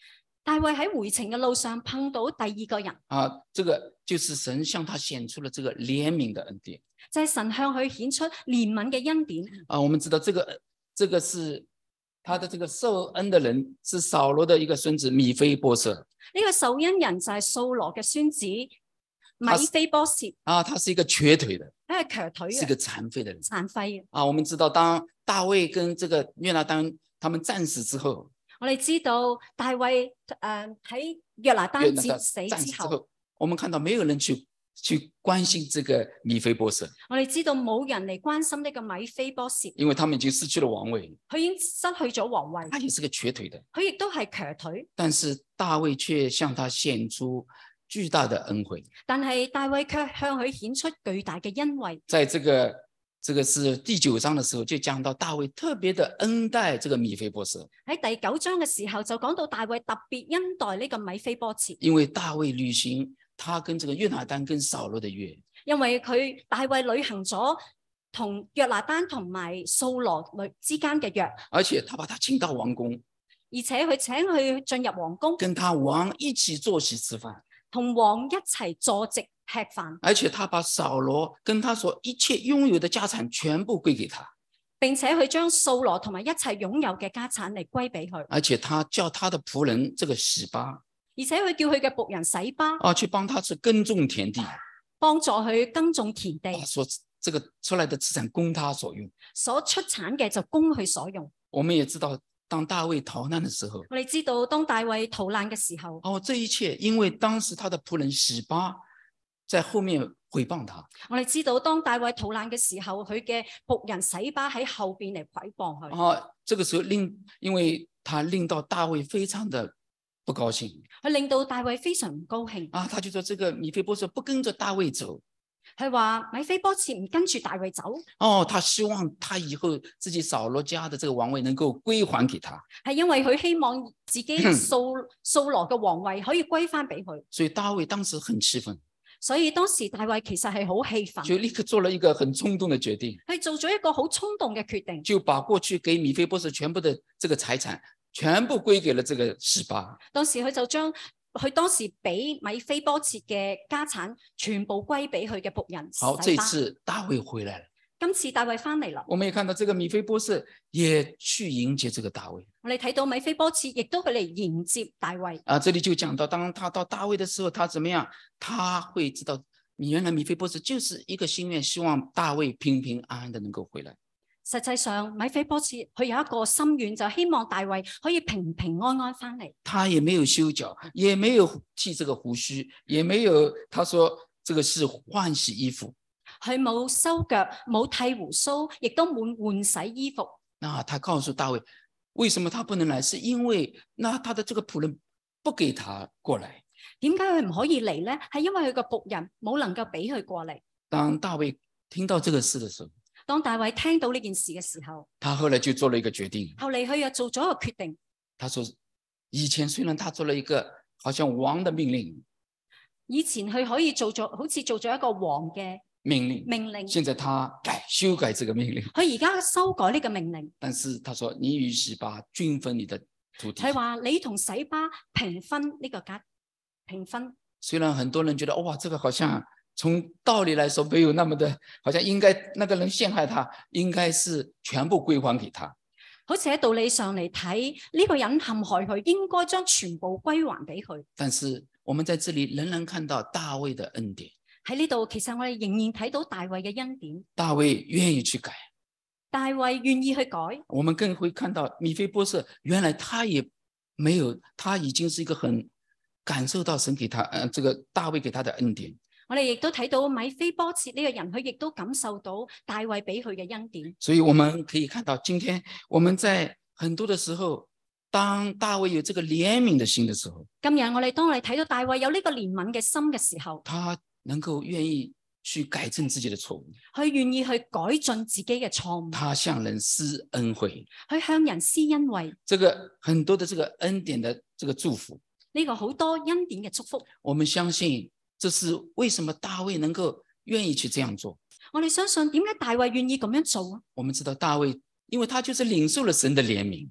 A: 大衛喺回程嘅路上碰到第二個人，
B: 啊，這個就是神向他顯出了這個憐憫的恩典。
A: 就係神向佢顯出憐憫嘅恩典。
B: 啊，我們知道這個這個是他的這個受恩的人是掃羅的一個孫子米非波設。
A: 呢個受恩人就係掃羅嘅孫子米非波設。
B: 啊，他是一個瘸腿的，
A: 佢係瘸腿嘅，
B: 是一個殘廢的人。
A: 殘廢嘅。
B: 啊，我們知道當大衛跟這個約拿單他們戰死之後，
A: 我哋知道大衛誒喺約拿單戰死之後，
B: 我們看到沒有人去去關心這個米非波設。
A: 我哋知道冇人嚟關心呢個米非波設，
B: 因為他們已經失去了王位，
A: 佢已經失去咗皇位。
B: 他也是個瘸腿的，
A: 佢亦都係瘸腿，
B: 但是大衛卻向他顯出巨大的恩惠。
A: 但係大衛卻向佢顯出巨大嘅恩惠。
B: 在這個這個是第九章的時候，就講到大衛特別的恩待這個米非波設。
A: 喺第九章嘅時候就講到大衛特別恩待呢個米非波設，
B: 因為大衛履行他跟這個約拿單跟掃羅的約，
A: 因為佢大衛履行咗同約拿單同埋掃羅之間嘅約，
B: 而且他把他請到王宮，
A: 而且佢請佢進入王宮，
B: 跟他王一起坐席吃飯，
A: 同王一齊坐席吃飯，
B: 而且他把掃羅跟他所一切擁有的家產全部歸給他，
A: 並且佢將掃羅同埋一切擁有嘅家產嚟歸俾佢，
B: 而且他叫他的僕人這個示巴，
A: 而且佢叫佢嘅僕人洗巴
B: 啊，去幫他去耕種田地，
A: 幫助佢耕種田地，
B: 啊，所這個出來的資產供他所用，
A: 所出產嘅就供佢所用。
B: 我們也知道，當大衛逃難的時候，
A: 我哋知道當大衛逃難嘅時候，
B: 哦，這一切因為當時他的僕人示巴在後面毀謗他。
A: 我哋知道當大衛逃難嘅時候，佢嘅僕人洗巴喺後邊嚟毀謗佢。
B: 哦，這個時候令，因為他令到大衛非常的不高興，
A: 佢令到大衛非常唔高興。
B: 啊，他就說這個米非波設不跟着大衛走。
A: 佢話米非波設唔跟住大衛走。
B: 哦，他希望他以後自己掃羅家的這個王位能夠歸還給他。
A: 係因為佢希望自己掃掃羅嘅王位可以歸翻俾佢。
B: 所以大衛當時很氣憤。
A: 所以當時大衛其實係好氣憤，
B: 就立刻做了一個很衝動的決定。
A: 佢做咗一個好衝動嘅決定，
B: 就把過去給米非波設全部的這個財產全部歸給了這個示巴。
A: 當時佢就將佢當時俾米非波設嘅家產全部歸俾佢嘅僕人。
B: 好，這次大衛回來了。
A: 今次大衛翻嚟啦，
B: 我們也看到這個米非波設也去迎接這個大衛。
A: 我哋睇到米非波設亦都佢嚟迎接大衛。
B: 啊，這裡就講到，當他到大衛的時候，他怎麼樣？他會知道，原來米非波設就是一個心願，希望大衛平平安安的能夠回來。
A: 實際上，米非波設佢有一個心願，就希望大衛可以平平安安翻嚟。
B: 他也沒有修腳，也沒有剃這個鬍鬚，也沒有他說這個是換洗衣服。
A: 佢冇修腳，冇剃鬍鬚，亦都冇換洗衣服。
B: 那他告訴大衛，為什麼他不能來？是因為那他的這個僕人不給他過來。
A: 點解佢唔可以嚟呢？係因為佢個僕人冇能夠俾佢過嚟。
B: 當大衛聽到這個事的時候，
A: 當大衛聽到呢件事嘅時候，
B: 他後來就做了一個決定。
A: 後嚟佢又做咗一個決定。
B: 他說，以前雖然他做了一個好像王的命令，
A: 以前佢可以做咗好似做咗一個王嘅
B: 命令，
A: 命令，
B: 現在他改修改這個命令。
A: 佢而家修改呢個命令，
B: 但是他說，你與示巴均分你的土地。
A: 係話你同洗巴平分呢個家平分。
B: 雖然很多人覺得哇，這個好像從道理來說沒有那麼的，好像應該那個人陷害他，應該是全部歸還給他。
A: 好似喺道理上嚟睇，呢個人陷害佢，應該將全部歸還俾佢。
B: 但是我們在這裏仍然看到大衛的恩典。
A: 喺呢度，其實我哋仍然睇到大衛嘅恩典。
B: 大衛願意去改，
A: 大衛願意去改。
B: 我們更會看到米非波設，原來他也沒有，他已經是一個很感受到神給他，呃，這個大衛給他的恩典。
A: 我哋亦都睇到米非波設呢個人，佢亦都感受到大衛俾佢嘅恩典。
B: 所以我們可以看到，今天我們在很多的時候，當大衛有這個憐憫的心的時候，
A: 今日我哋當我哋睇到大衛有呢個憐憫嘅心嘅時候，
B: 他能夠願意去改正自己的錯誤，
A: 佢願意去改進自己嘅錯誤，
B: 他向人施恩惠，
A: 去向人施恩惠。
B: 這個很多的這個恩典的這個祝福，
A: 呢個好多恩典嘅祝福，
B: 我們相信這是為什麼大衛能夠願意去這樣做。
A: 我哋相信點解大衛願意咁樣做啊？
B: 我們知道大衛，因為他就是領受了神的憐憫，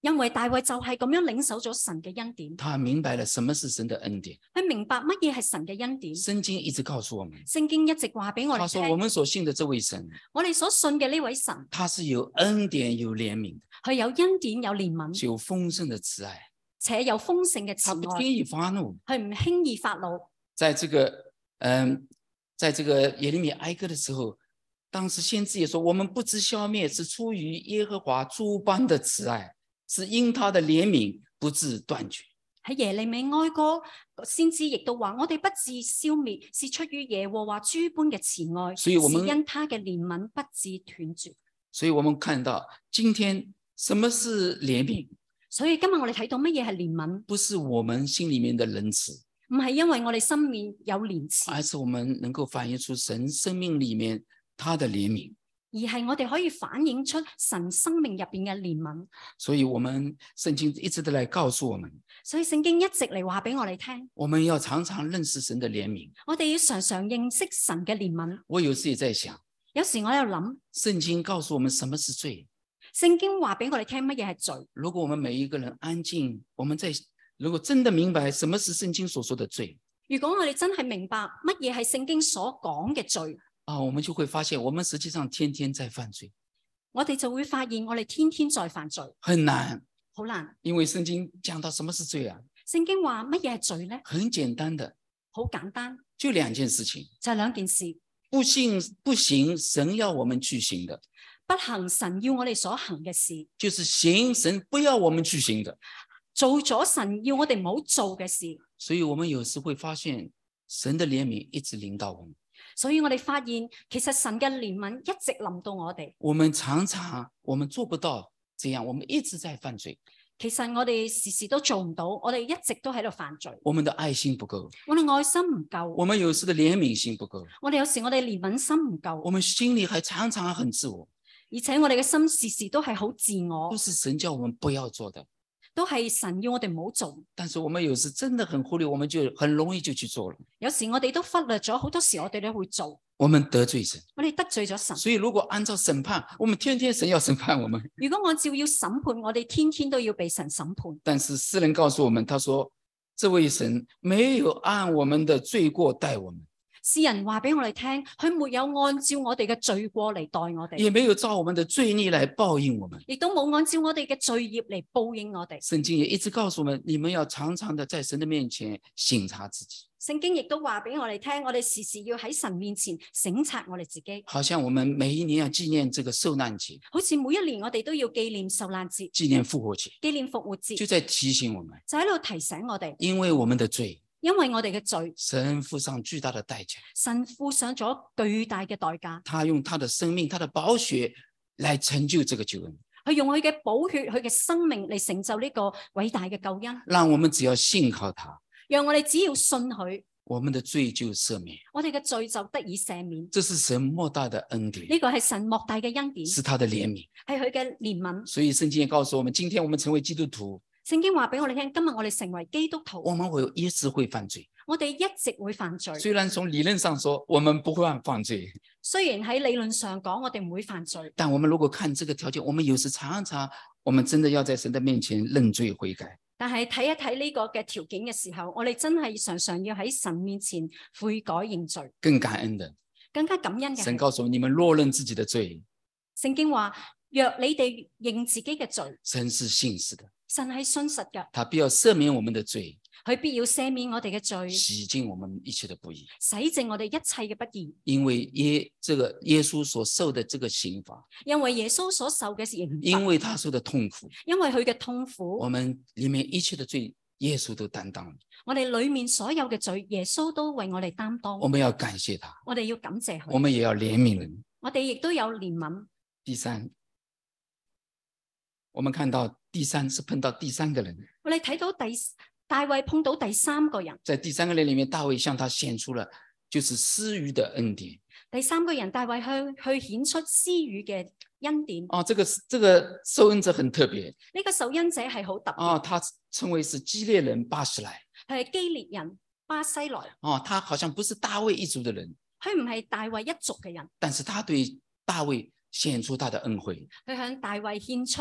A: 因為大衛就係咁樣領受咗神嘅恩典，
B: 他明白了什麼是神的恩典。
A: 佢明白乜嘢係神嘅恩典。
B: 聖經一直告訴我們，
A: 聖經一直話俾我
B: 他
A: 哋聽，
B: 說我們所信的這位神，
A: 我哋所信嘅呢位神，
B: 他是有恩典有憐憫的，
A: 佢有恩典有憐憫，
B: 是有豐盛的慈愛，
A: 且有豐盛嘅慈愛，
B: 他不輕易發怒。
A: 佢唔輕易發怒。
B: 在這個嗯，在這個耶利米哀歌的時候，當時先知也說，我們不知消滅是出於耶和華諸般的慈愛，是因他的憐憫不致斷絕。
A: 喺耶利米哀歌，先知亦都話：我哋不致消滅，是出於耶和華諸般嘅慈愛，
B: 所以我們
A: 是因他嘅憐憫不致斷絕。
B: 所以我們看到今天什麼是憐憫？
A: 所以今日我哋睇到乜嘢係憐憫？
B: 不是我們心裡面的仁慈，
A: 唔係因為我哋心面有憐慈，
B: 而是我們能夠反映出神生命裡面他的憐憫。
A: 而係我哋可以反映出神生命入邊嘅憐憫。
B: 所以我們聖經一直都來告訴我們，
A: 所以聖經一直嚟話俾我哋聽，
B: 我們要常常認識神的憐憫。
A: 我哋要常常認識神嘅憐憫。
B: 我有時也在想，
A: 有時我喺度諗，
B: 聖經告訴我們什麼是罪。
A: 聖經話俾我哋聽乜嘢係罪。
B: 如果我們每一個人安靜，我們在如果真的明白什麼是聖經所說的罪，
A: 如果我哋真係明白乜嘢係聖經所講嘅罪，
B: 啊，我們就會發現我們實際上天天在犯罪。
A: 我哋就會發現我哋天天在犯罪，
B: 很難，
A: 好難。
B: 因為聖經講到什麼是罪啊？
A: 聖經話乜嘢係罪呢？
B: 很簡單的，
A: 好簡單，
B: 就兩件事情，
A: 就係兩件事。
B: 不行不行神要我們去行的，
A: 不行神要我哋所行嘅事，
B: 就是行神不要我們去行的。
A: 做咗神要我哋唔好做嘅事。
B: 所以我們有時會發現神的憐憫一直臨到我們。
A: 所以我哋發現其實神嘅憐憫一直臨到我哋。
B: 我們常常我們做不到這樣，我們一直在犯罪。
A: 其實我哋時時都做唔到，我哋一直都喺度犯罪。
B: 我們的愛心不夠，
A: 我哋愛心唔夠，
B: 我們有時的憐憫心不夠，
A: 我哋有時我哋憐憫心唔夠，
B: 我們心裏還常常很自我，
A: 而且我哋嘅心時時都係好自我，
B: 都是神叫我們不要做的，
A: 都係神要我哋唔好做。
B: 但是我們有時真的很忽略，我們就很容易就去做了。
A: 有時我哋都忽略咗，好多時我哋都會做，
B: 我們得罪神，
A: 我哋得罪咗神。
B: 所以如果按照審判，我們天天神要審判我們。
A: 如果按照要審判，我哋天天都要被神審判。
B: 但是詩人告訴我們，他說這位神沒有按我們的罪過待我們，
A: 詩人話俾我哋聽，佢沒有按照我哋嘅罪過嚟待我哋，
B: 也沒有照我們的罪孽來報應我們，
A: 亦都冇按照我哋嘅罪孽嚟報應我哋。
B: 聖經也一直告訴我們，你們要常常的在神的面前省察自己。
A: 聖經亦都話俾我哋聽，我哋時時要喺神面前省察我哋自己。
B: 好像我們每一年要紀念這個受難節，
A: 好似每一年我哋都要紀念受難節、
B: 紀念復活節，
A: 紀念復活節，
B: 就在提醒我們，
A: 就喺度提醒我哋，
B: 因為我們的罪，
A: 因為我哋嘅罪，
B: 神付上巨大的代價，
A: 神付上咗巨大嘅代價，
B: 他用他的生命、他的寶血來成就這個救恩，
A: 佢用佢嘅寶血、佢嘅生命嚟成就呢個偉大嘅救恩，
B: 讓我們只要信靠他，
A: 讓我哋只要信佢，
B: 我們的罪就赦免。
A: 我哋嘅罪就得以赦免。
B: 這是神莫大的恩典，
A: 呢個係神莫大嘅恩典，
B: 是他的憐憫。
A: 係佢嘅憐憫。
B: 所以聖經也告訴我們，今天我們成為基督徒，
A: 聖經話俾我哋聽，今日我哋成為基督徒，
B: 我們會一直會犯罪。
A: 我哋一直會犯罪。
B: 雖然從理論上說我們不會犯罪，
A: 雖然喺理論上講我哋唔會犯罪，
B: 但我們如果看這個條件，我們有時常常，我們真的要在神的面前認罪悔改。
A: 但係睇一睇呢個嘅條件嘅時候，我哋真係常常要喺神面前悔改認罪，
B: 更感恩的，
A: 更加感恩嘅。
B: 神告訴我們，你們若認自己的罪，
A: 聖經話，若你哋認自己嘅罪，
B: 神是信實的，
A: 神係信實嘅，
B: 他必要赦免我們的罪，
A: 佢必要赦免我哋嘅罪，
B: 洗淨我們一切的不義，
A: 洗淨我哋一切嘅不義。
B: 因為耶這個耶穌所受的這個刑罰，
A: 因為耶穌所受嘅刑罰，
B: 因為他受的痛苦，
A: 因為佢嘅痛苦，
B: 我們裏面一切的罪，耶穌都擔當了。
A: 我哋裏面所有嘅罪，耶穌都為我哋擔當。
B: 我們要感謝他，
A: 我哋要感謝佢，
B: 我們也要憐憫人。
A: 我哋亦都有憐憫。
B: 第三，我們看到第三是碰到第三個人，
A: 我哋睇到第大衛碰到第三個人，
B: 在第三個人裏面，大衛向他顯出了就是施予的恩典。
A: 第三個人大衛去去顯出施予嘅恩典。
B: 哦，這個這個受恩者很特別。
A: 呢個受恩者係好特別。
B: 哦，他稱為是基列人巴士萊，
A: 佢係基列人巴西萊。
B: 哦，他好像不是大衛一族的人，
A: 佢唔係大衛一族嘅人，
B: 但是他對大衛顯出他的恩惠。
A: 佢向大衛獻出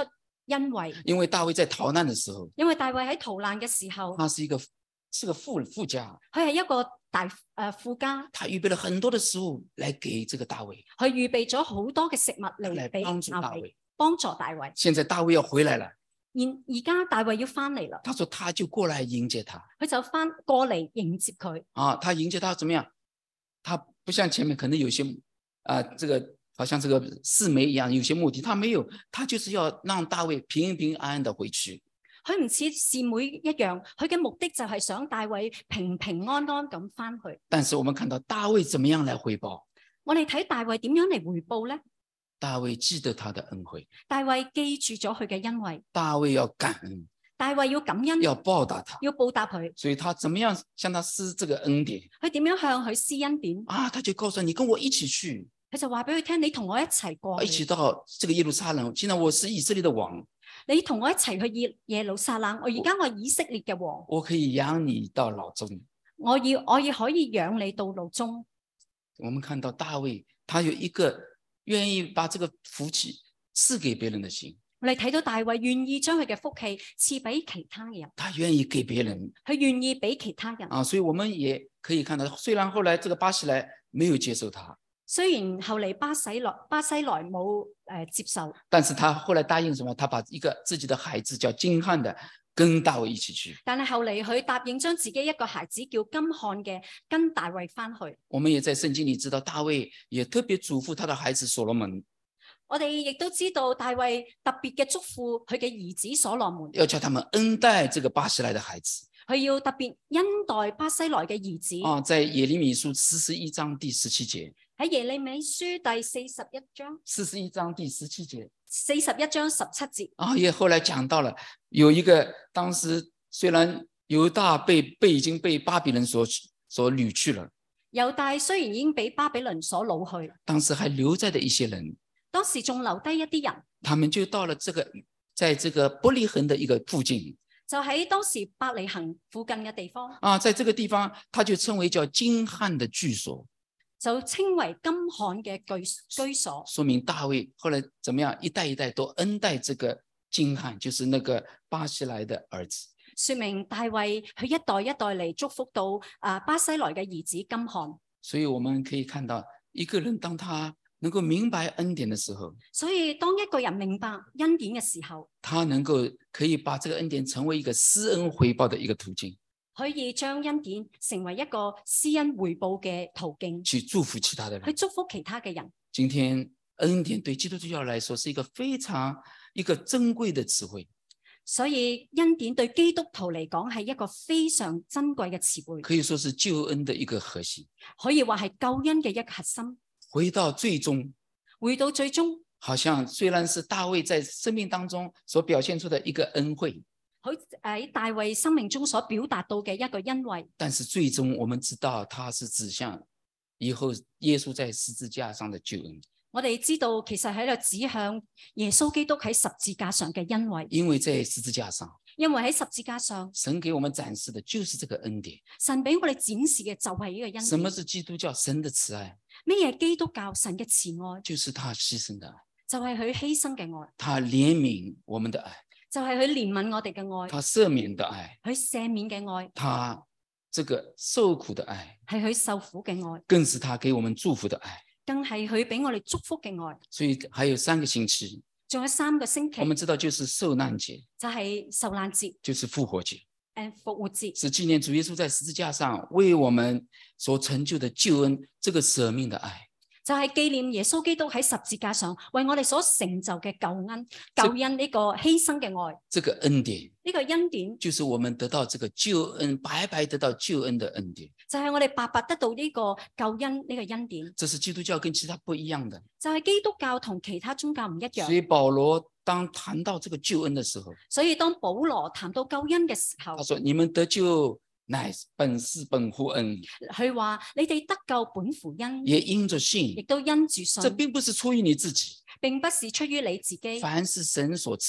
A: 恩惠，
B: 因為大衛在逃難的時候，
A: 因為大衛喺逃難嘅時候，
B: 他是一個是個富富家，
A: 佢係一個大誒、呃、富家，
B: 他預備了很多的食物來給這個大衛，
A: 佢預備咗好多嘅食物嚟
B: 來
A: 俾
B: 幫助大
A: 大衛，
B: 衛。
A: 幫助大衛。
B: 現在大衛要回來了，
A: 而而家大衛要翻嚟啦，
B: 他說他就過來迎接他，
A: 佢就翻過嚟迎接佢。
B: 啊，他迎接他怎麼樣？他不像前面可能有些啊、呃，這個好像這個示每一樣，有些目的，他沒有，他就是要讓大衛平平安安的回去。
A: 佢唔似示每一樣，佢嘅目的就係想大衛平平安安咁翻去。
B: 但是我們看到大衛怎麼樣來回報？
A: 我哋睇大衛點樣嚟回報呢？
B: 大衛記得他的恩惠，
A: 大衛記住咗佢嘅恩惠，
B: 大衛要感恩，
A: 大衛要感恩，
B: 要報答他，
A: 要報答佢。
B: 所以他怎麼樣向他施這個恩典？
A: 佢點樣向佢施恩典？
B: 啊，他就告訴你跟我一起去，
A: 佢就話俾佢聽，你同我一齊過，
B: 一起到這個耶路撒冷。現在我是以色列的王，
A: 你同我一齊去耶耶路撒冷。我而家我係以色列嘅王，
B: 我可以養你到老終。
A: 我要我要可以養你到老終。
B: 我們看到大衛，他有一個願意把這個福氣賜給別人的心。
A: 我哋睇到大衛願意將佢嘅福氣賜俾其他嘅人，
B: 他願意給別人，
A: 佢願意俾其他人
B: 啊，所以我們也可以看到，雖然後來這個巴西萊沒有接受他，
A: 雖然後嚟巴西萊巴西萊冇誒接受，
B: 但是他後來答應什麼？他把一個自己的孩子叫金漢的跟大衛一起去。
A: 但係後嚟佢答應將自己一個孩子叫金漢嘅跟大衛翻去。
B: 我們也在聖經裏知道，大衛也特別囑咐他的孩子所羅門。
A: 我哋亦都知道大衛特別嘅囑咐佢嘅兒子所羅門，
B: 要叫他們恩待這個巴西萊的孩子。
A: 佢要特別恩待巴西萊嘅兒子。
B: 啊，在耶利米書四十一章第十七節。
A: 喺耶利米書第四十一章。
B: 四十一章第十七節。
A: 四十一章十七節。
B: 啊，也後來講到了，有一個當時雖然猶大被被已經被巴比倫所所擄去了，
A: 猶大雖然已經俾巴比倫所擄去，
B: 當時還留在的一些人。
A: 當時仲留低一啲人，
B: 他們就到了這個，在這個伯利恆的一個附近，
A: 就喺當時伯利恆附近嘅地方
B: 啊，在這個地方，他就稱為叫金漢的居所，
A: 就稱為金漢嘅居居所，
B: 說明大衛後來怎麼樣，一代一代都恩待這個金漢，就是那個巴西萊的兒子，
A: 說明大衛佢一代一代嚟祝福到啊巴西萊嘅兒子金漢。
B: 所以我們可以看到，一個人當他能夠明白恩典的時候，
A: 所以當一個人明白恩典嘅時候，
B: 他能夠可以把這個恩典成為一個施恩回報的一個途徑，
A: 可以將恩典成為一個施恩回報嘅途徑，
B: 去祝福其他的人，
A: 去祝福其他嘅人。
B: 今天恩典對基督教來說是一個非常一個珍貴的詞彙，
A: 所以恩典對基督徒嚟講係一個非常珍貴嘅詞彙，
B: 可以說是救恩的一個核心，
A: 可以話係救恩嘅一個核心。
B: 回到最終，
A: 回到最終，
B: 好像雖然是大衛在生命當中所表現出的一個恩惠，
A: 佢喺大衛生命中所表達到嘅一個恩惠，
B: 但是最終我們知道它是指向以後耶穌在十字架上的救恩。
A: 我哋知道其實喺度指向耶穌基督喺十字架上嘅恩惠，
B: 因為在十字架上，
A: 因為喺十字架上，
B: 神給我們展示的就是這個恩典。
A: 神俾我哋展示嘅就係呢個恩典。
B: 什麼是基督教神的慈愛？
A: 咩嘢基督教神嘅慈愛？
B: 就是他犧牲的愛，
A: 就係佢犧牲嘅愛，
B: 他憐憫我們的愛，
A: 就係佢憐憫我哋嘅愛，
B: 他赦免的愛，
A: 佢赦免嘅愛，
B: 他這個受苦的愛，
A: 係佢受苦嘅愛，
B: 更是他給我們祝福的愛，
A: 更係佢俾我哋祝福嘅愛。
B: 所以還有三個星期，
A: 仲有三個星期，
B: 我們知道就是受難節，
A: 就係受難節，
B: 就是復活節，
A: 誒復活節，
B: 是紀念主耶穌在十字架上為我們所成就的救恩，這個捨命的愛。
A: 就係紀念耶穌基督喺十字架上為我哋所成就嘅救恩，救恩呢個犧牲嘅愛，
B: 這個恩典，
A: 呢個恩典
B: 就是我們得到這個救恩，白白得到救恩的恩典，
A: 就係我哋白白得到呢個救恩呢個恩典。
B: 這是基督教跟其他不一樣的，
A: 就係基督教同其他宗教唔一樣。
B: 所以保羅當談到這個救恩的時候，
A: 所以當保羅談到救恩嘅時候，
B: 他說：你們得救乃本是本乎恩，
A: 佢話你哋得救本乎恩，
B: 也因着信，
A: 亦都因住信。
B: 這並不是出於你自己，
A: 並不是出於你自己，
B: 凡是神所賜，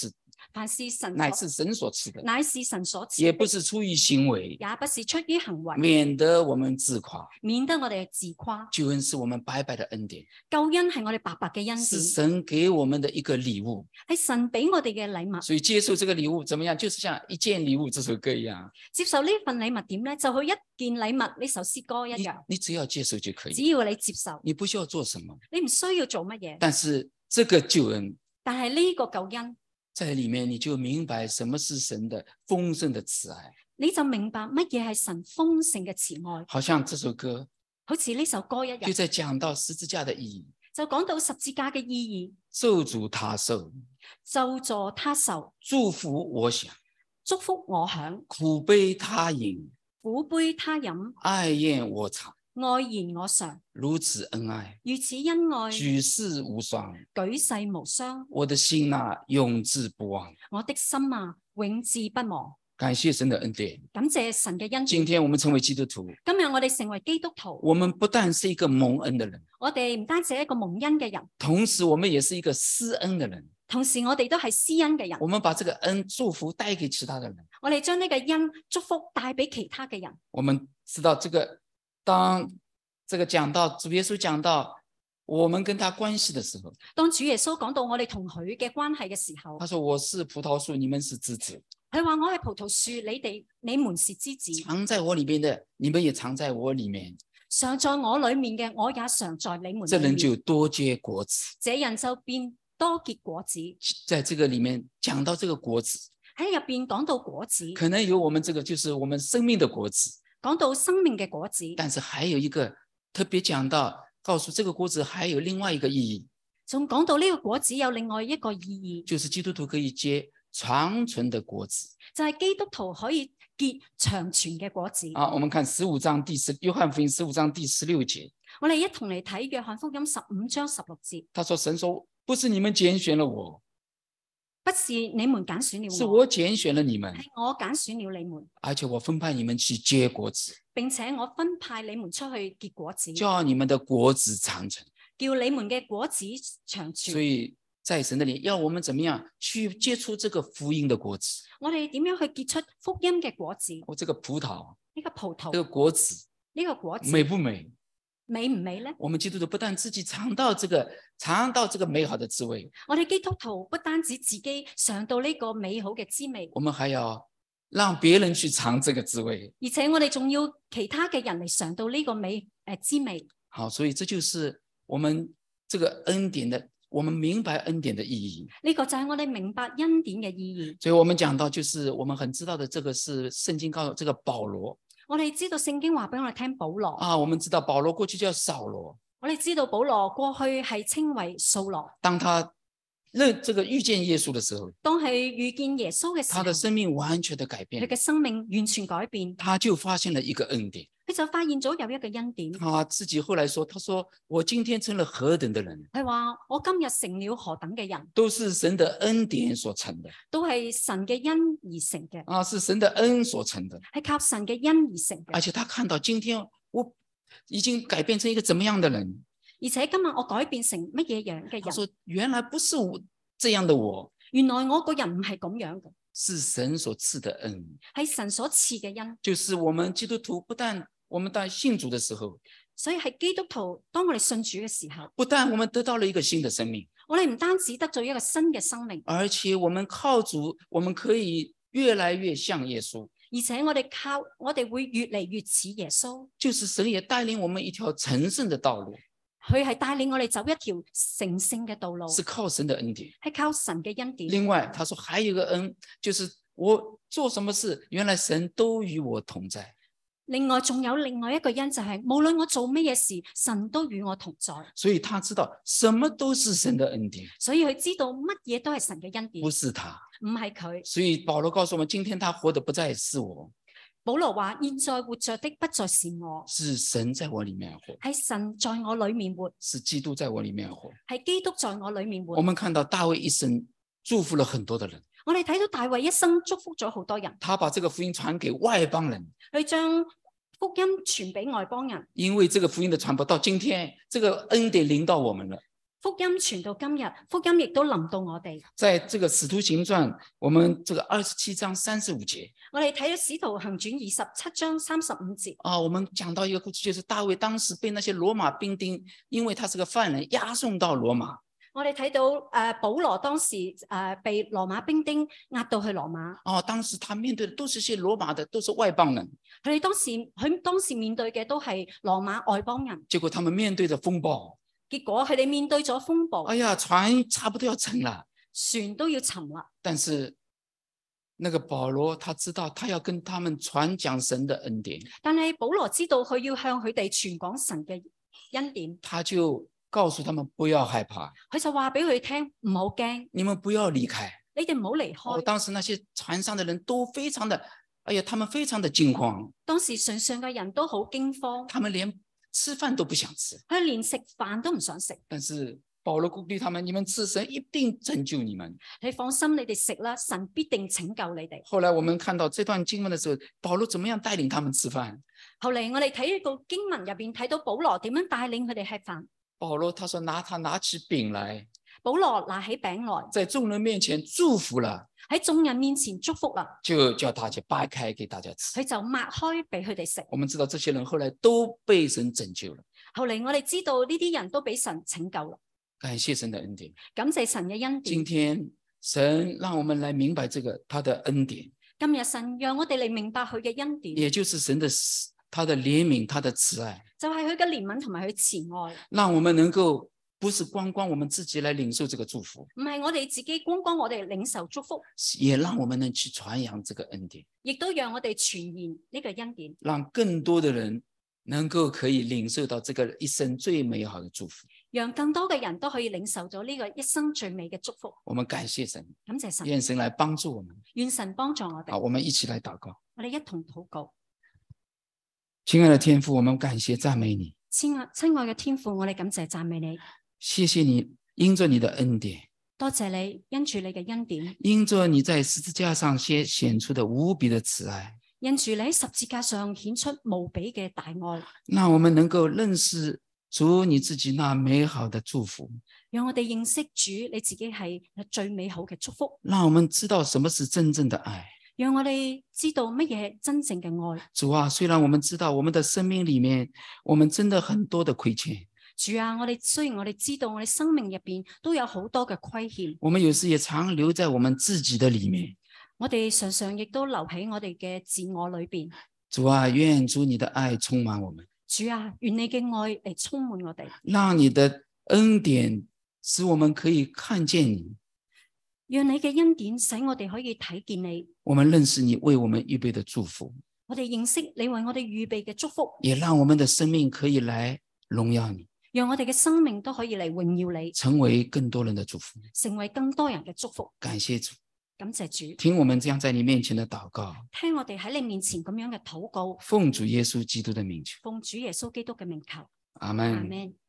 A: 凡是神所
B: 乃是神所賜的，
A: 乃是神所賜的，
B: 也不是出於行為，
A: 也不是出於行為，
B: 免得我們自誇。
A: 免得我哋自誇。
B: 救恩是我們白白的恩典，
A: 救恩係我哋白白嘅恩
B: 是
A: 典，
B: 神給我們的一個禮物。
A: 係神俾我哋嘅禮物。
B: 所以接受這個禮物怎麼樣？就是像一件禮物這首歌一樣，
A: 接受呢份禮物點咧？就去一件禮物呢首詩歌一樣，
B: 你只要接受就可以，
A: 只要你接受，
B: 你不需要做什麼，
A: 你唔需要做乜嘢。
B: 但是這個救恩
A: 但係呢個救恩
B: 在裏面，你就明白什麼是神的豐盛的慈愛，
A: 你就明白乜嘢係神豐盛嘅慈愛。
B: 好像這首歌
A: 好似呢首歌一樣，
B: 就在講到十字架的意義，
A: 就講到十字架嘅意義，
B: 咒詛他受，
A: 咒詛他受，
B: 祝福我享，
A: 祝福我享，
B: 苦杯他飲，
A: 苦杯他飲，
B: 愛宴我嘗，
A: 愛言我嘗，
B: 如此恩愛，
A: 如此恩愛，
B: 舉世無雙，
A: 舉世無雙，
B: 我的心啊，永誌不忘。
A: 我的心啊，永誌不忘。
B: 感謝神的恩典，
A: 感謝神嘅恩典。
B: 今天我們成為基督徒，
A: 今日我哋成為基督徒，
B: 我們不但是一個蒙恩的人，
A: 我哋唔單止係一個蒙恩嘅人，
B: 同時我們也是一個施恩的人。
A: 同時我哋都係施恩嘅人。
B: 我們把這個恩祝福帶給其他的人。
A: 我哋將呢個恩祝福帶俾其他嘅人。
B: 我們知道這個，當這個講到主耶穌講到我們跟他關係的時候，
A: 當主耶穌講到我哋同佢嘅關係嘅時候，
B: 他說我是葡萄樹，你們是枝子。
A: 佢話我係葡萄樹，你哋你們是枝子。
B: 藏在我裏面的，你們也藏在我裏面。
A: 常在我裏面嘅，我也常在你們裏面。
B: 這人就多結果子。
A: 這人就變多結果子。
B: 在這個裏面講到這個果子，
A: 喺入邊講到果子，
B: 可能有我們這個就是我們生命的果子，
A: 講到生命嘅果子。
B: 但是還有一個特別講到，告訴這個果子還有另外一個意義，
A: 仲講到呢個果子有另外一個意義，
B: 就是基督徒可以結長存的果子，
A: 就係、是、基督徒可以結長存嘅果子。
B: 啊，我們看十五章第十，約翰福音十五章第十六節，
A: 我哋一同嚟睇約翰福音十五章十六節。
B: 他說神說不是你們揀選了我，
A: 不是你們揀選了我，
B: 是我揀選了你們，
A: 係我揀選了你們，
B: 而且我分派你們去結果子，
A: 並且我分派你們出去結果子，
B: 叫你們的果子長存，
A: 叫你們嘅果子長存。
B: 所以在神那裡要我們怎麼樣去結出這個福音的果子？
A: 我哋點樣去結出福音嘅果子？
B: 我這個葡萄，
A: 呢個葡萄，
B: 這個果子，
A: 呢個果子
B: 美不美？
A: 美唔美呢？
B: 我們基督徒不但自己嘗到這個嘗到這個美好的滋味，
A: 我哋基督徒不單止自己嘗到呢個美好嘅滋味，
B: 我們還要讓別人去嘗這個滋味，
A: 而且我哋仲要其他嘅人嚟嘗到呢個美誒滋味。
B: 好，所以這就是我們這個恩典的，我們明白恩典的意義。
A: 呢個就係我哋明白恩典嘅意義。
B: 所以我們講到，就是我們很知道的，這個是聖經告訴這個保羅。
A: 我哋知道聖經話俾我哋聽保羅
B: 啊，我們知道保羅過去叫掃羅。
A: 我哋知道保羅過去係稱為掃羅。
B: 當他認這個遇見耶穌的時候，
A: 當係遇見耶穌嘅時候，
B: 他的生命完全的改變，
A: 佢嘅生命完全改變，
B: 他就發現了一個恩典。
A: 佢就發現咗有一個恩典。
B: 他自己後來說，他說我今天成了何等的人，
A: 佢話我今日成了何等嘅人，
B: 都是神的恩典所成的，
A: 都係神嘅恩而成嘅，
B: 啊，是神的恩所成的，
A: 係靠神嘅恩而成嘅。
B: 而且他看到今天我已經改變成一個怎麼樣的人，
A: 而且今日我改變成乜嘢樣嘅人？
B: 他說原來不是我這樣的我，
A: 原來我個人唔係咁樣嘅，
B: 是神所賜的恩，
A: 係神所賜嘅恩。
B: 就是我們基督徒不但我們在信主的時候，
A: 所以係基督徒，當我哋信主嘅時候，
B: 不但我們得到了一個新的生命，
A: 我哋唔單止得咗一個新嘅生命，
B: 而且我們靠主，我們可以越來越像耶穌。
A: 而且我哋靠我哋會越嚟越似耶穌。
B: 就是神也帶領我們一條成聖的道路，
A: 佢係帶領我哋走一條成聖嘅道路，
B: 是靠神的恩典，
A: 係靠神嘅恩典。
B: 另外他說還有一個恩，就是我做什麼事，原來神都與我同在。
A: 另外仲有另外一個恩，就係無論我做乜嘢事，神都與我同在。
B: 所以他知道什麼都是神的恩典，
A: 所以佢知道乜嘢都係神嘅恩典，
B: 不是他。
A: 唔係佢。
B: 所以保羅告訴我們，今天他活的不再是我，
A: 保羅話：現在活着的不再是我，
B: 是神在我裏面活，
A: 係神在我裏面活，
B: 是基督在我裏面活。
A: 係基督在我裏面活。
B: 我們看到大衛一生祝福了很多的人，
A: 我哋睇到大衛一生祝福咗好多人，
B: 他把這個福音傳給外邦人，
A: 佢將福音傳俾外邦人。
B: 因為這個福音的傳播到今天，這個恩典臨到我們了。
A: 福音傳到今日，福音亦都臨到我哋。
B: 在這個使徒行傳，我們這個二十七章三十五節，
A: 我哋睇咗使徒行傳二十七章三十五節。
B: 啊，我們講到一個故事，就是大衛當時被那些羅馬兵丁，因為他是個犯人，押送到羅馬。
A: 我哋睇到誒、呃、保羅當時誒、呃、被羅馬兵丁押到去羅馬。
B: 哦，當時他面對的都是些羅馬的，都是外邦人。
A: 佢哋當時佢當時面對嘅都係羅馬外邦人。
B: 結果他們面對着風暴。
A: 結果佢哋面對咗風暴。
B: 哎呀，船差不多要沉了，
A: 船都要沉啦。
B: 但是那個保羅他知道，他要跟他們傳講神的恩典。
A: 但係保羅知道佢要向佢哋傳講神嘅恩典，
B: 他就告訴他們不要害怕，
A: 佢就話俾佢哋聽唔好驚，
B: 你們不要離開，
A: 你哋唔好離開。
B: 哦，當時那些船上的人都非常的，哎呀，他們非常的驚慌。
A: 當時船上嘅人都好驚慌，
B: 他們連吃飯都不想吃，
A: 佢連食飯都唔想食。
B: 但是保羅鼓勵他們，你們吃，神一定拯救你們。
A: 你放心，你哋食啦，神必定拯救你哋。
B: 後來我們看到這段經文的時候，保羅怎麼樣帶領他們吃飯？
A: 後嚟我哋睇到經文入邊睇到保羅點樣帶領佢哋吃飯。
B: 保羅他說拿他拿起餅來，
A: 保羅拿起餅來，
B: 在眾人面前祝福了，
A: 喺眾人面前祝福啦，
B: 就叫大家掰開給大家吃。
A: 佢就擘開俾佢哋食。
B: 我們知道這些人後來都被神拯救了。
A: 後嚟我哋知道呢啲人都俾神拯救啦。
B: 感謝神的恩典，
A: 感謝神嘅恩典。
B: 今天神讓我們來明白這個他的恩典。
A: 今日神讓我哋嚟明白佢嘅恩典，
B: 也就是神的他的憐憫，他的慈愛，
A: 就係佢嘅憐憫同埋佢慈愛，
B: 讓我們能夠不是光光我們自己來領受這個祝福，
A: 唔係我哋自己光光我哋領受祝福，
B: 也讓我們能去傳揚這個恩典，
A: 亦都讓我哋傳言呢個恩典，
B: 讓更多的人能夠可以領受到這個一生最美好的祝福，
A: 讓更多嘅人都可以領受咗呢個一生最美嘅祝福。
B: 我們感謝神，
A: 感謝神，
B: 願神來幫助我們，
A: 願神幫助我哋。
B: 好，我們一起來禱告。
A: 我哋一同禱告。
B: 親愛的天父，我們感謝讚美你。
A: 親愛親愛嘅天父，我哋感謝讚美你。
B: 謝謝你，因着你的恩典，
A: 多謝你因住你嘅恩典，
B: 因着你在十字架上顯顯出的無比的慈愛，
A: 因住你喺十字架上顯出無比嘅大愛，
B: 讓我們能夠認識主你自己那美好的祝福，
A: 讓我哋認識主你自己係最美好嘅祝福，
B: 讓我們知道什麼是真正的愛。
A: 讓我哋知道乜嘢真正嘅愛。
B: 主啊，雖然我們知道我們的生命裏面，我們真的很多的虧欠。
A: 主啊，我哋雖然我哋知道我哋生命入邊都有好多嘅虧欠，
B: 我們有時也常留在我們自己的裏面。
A: 我哋常常亦都留喺我哋嘅自我裏邊。
B: 主啊，願主你的愛充滿我們。
A: 主啊，願你嘅愛嚟充滿我哋，
B: 讓你的恩典使我們可以看見你。
A: 讓你嘅恩典使我哋可以睇見你。
B: 我們認識你為我們預備的祝福，
A: 我哋認識你為我哋預備嘅祝福，
B: 也讓我們的生命可以來榮耀你，
A: 讓我哋嘅生命都可以嚟榮耀你，
B: 成為更多人的祝福，
A: 成為更多人嘅祝福。
B: 感謝主，
A: 感謝主，
B: 聽我們這樣在你面前的禱告，
A: 聽我哋喺你面前咁樣嘅禱告，
B: 奉主耶穌基督的名求，
A: 奉主耶穌基督嘅名求，
B: 阿們。
A: 阿們。